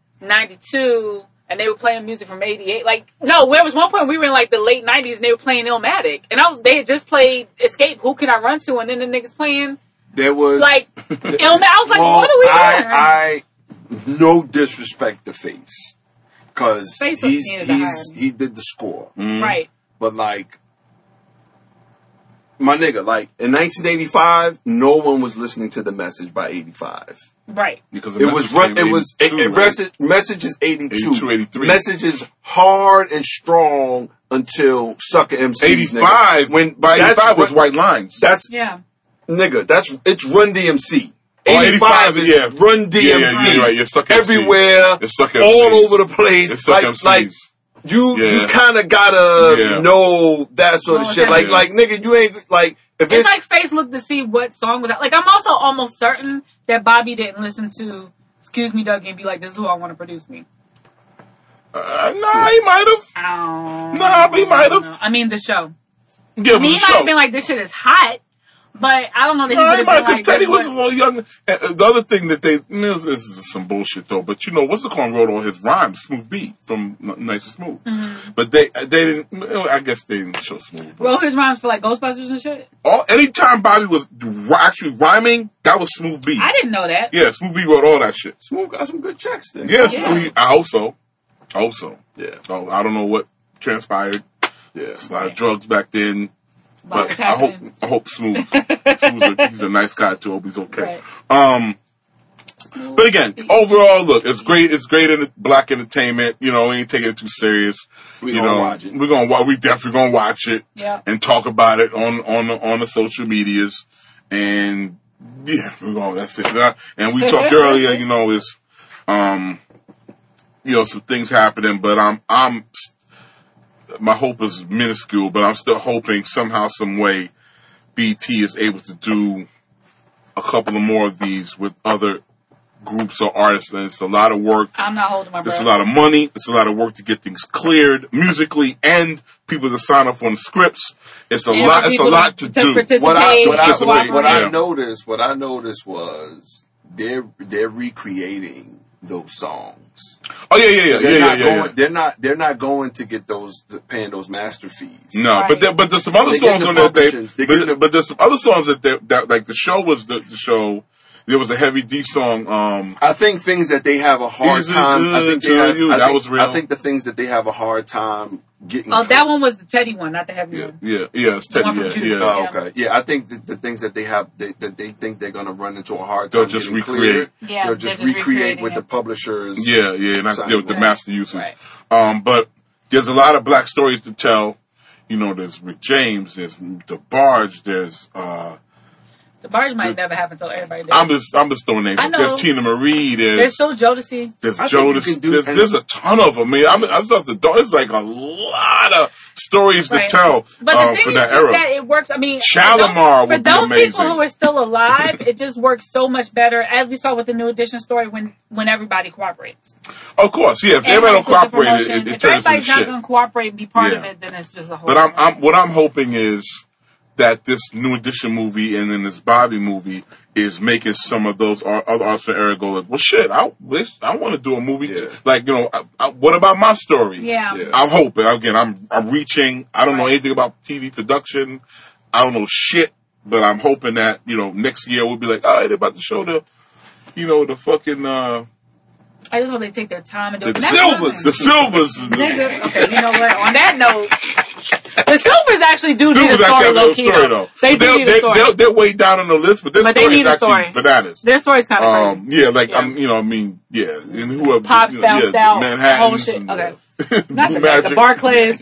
92 and they were playing music from 88. Like, no, there was one point we were in like the late 90s and they were playing Illmatic. And they had just played Escape, Who Can I Run To? And then the niggas playing. There was. Like, Illmatic. I was like, what are we I doing? no disrespect to Face. Because he did the score. Right. But like, my nigga, like, in 1985, no one was listening to The Message by 85. Right. Because Message is 82. 82, 83. Message is hard and strong until Sucker MC. 85. When by 85 was White Lines. Nigga, it's Run DMC. 85 is Run DMC. Yeah, right. You're Sucker everywhere, all over the place. Like you kind of gotta know that sort of shit. Like, nigga, you ain't like. It's like Face looked to see what song was out. Like, I'm also almost certain that Bobby didn't listen to Excuse Me, Dougie and be like, this is who I want to produce me. Nah, he might have. Nah, he might have. I mean, the show. Yeah, he might have been like, this shit is hot. But I don't know that he would have been because Teddy was a little young. And the other thing that this is some bullshit though. But what's the call wrote all his rhymes, Smooth B from Nice and Smooth. Mm-hmm. But they didn't. I guess they didn't show Smooth. Wrote his rhymes for like Ghostbusters and shit. Anytime Bobby was actually rhyming, that was Smooth B. I didn't know that. Yeah, Smooth B wrote all that shit. Smooth got some good checks then. Yeah, Smooth. I hope so. Yeah. So I don't know what transpired. Yeah, it's a lot of drugs back then. But I hope Smooth. He's a nice guy too. I hope he's okay. Right. But again, overall, look, it's great. It's great in black entertainment. We ain't taking it too serious. We watch it. We definitely gonna watch it. Yeah. And talk about it on the social medias. And yeah, that's it. And we talked earlier. Is some things happening, but my hope is minuscule, but I'm still hoping somehow, some way, BT is able to do a couple of more of these with other groups or artists, and it's a lot of work. I'm not holding my breath. It's a lot of money. It's a lot of work to get things cleared musically, and people to sign up on scripts. It's a lot. It's a lot to do. What I noticed was they're recreating those songs. Oh yeah. They're not going to get paying those master fees. No, right. but there's some other songs on there. But there's some other songs that like the show was the show. There was a Heavy D song. I think things that they have a hard time. That was real. I think the things that they have a hard time getting. Oh, that one was the Teddy one, not the Heavy one. Yeah, it's Teddy. Yeah. Oh, okay. Yeah, I think the things that they have that they think they're going to run into a hard time. They'll just recreate. They'll just recreate with the publishers. Yeah, and with the master uses. Right. But there's a lot of black stories to tell. You know, there's Rick James, there's DeBarge, there's. The Barge might never happen until everybody does. I'm just throwing names. There's Tina Marie. There's still Jodeci. There's Jodeci. There's a ton of them. I mean, I just have to. It's like a lot of stories to tell. But the thing is just that it works. I mean, Shalimar would be amazing. For those people who are still alive, it just works so much better, as we saw with the New Edition story, when everybody cooperates. Of course, yeah. If everybody don't cooperate, it turns into shit. If everybody's not going to cooperate and be part of it, then it's just a whole. But what I'm hoping is that this New Edition movie and then this Bobby movie is making some of those other artists from era go like, well, shit, I want to do a movie too. Like, you know, what about my story? Yeah. I'm hoping. Again, I'm reaching. I don't know anything about TV production. I don't know shit, but I'm hoping that, you know, next year we'll be like, all right, they're about to show the fucking. I just hope they take their time and do it. The Silvers. Okay, you know what? On that note, the Silvers actually do need a story, low-key, though. They do need a story. They're way down on the list, but this story is actually bananas. Their story's kind of crazy. Yeah, like, and whoever. Pops bounced out. Manhattan. Whole shit. Okay. Not the Barclays.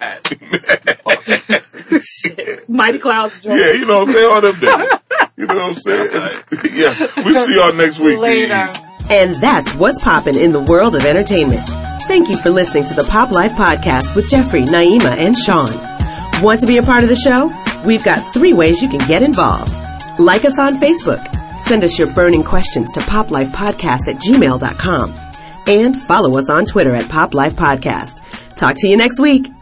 Mighty Clouds. Yeah, you know what I'm saying? All them days. You know what I'm saying? Yeah. We'll see y'all next week. Later. And that's what's poppin' in the world of entertainment. Thank you for listening to the Pop Life Podcast with Jeffrey, Naima, and Sean. Want to be a part of the show? We've got 3 ways you can get involved. Like us on Facebook. Send us your burning questions to poplifepodcast@gmail.com. And follow us on Twitter @PopLifePodcast. Talk to you next week.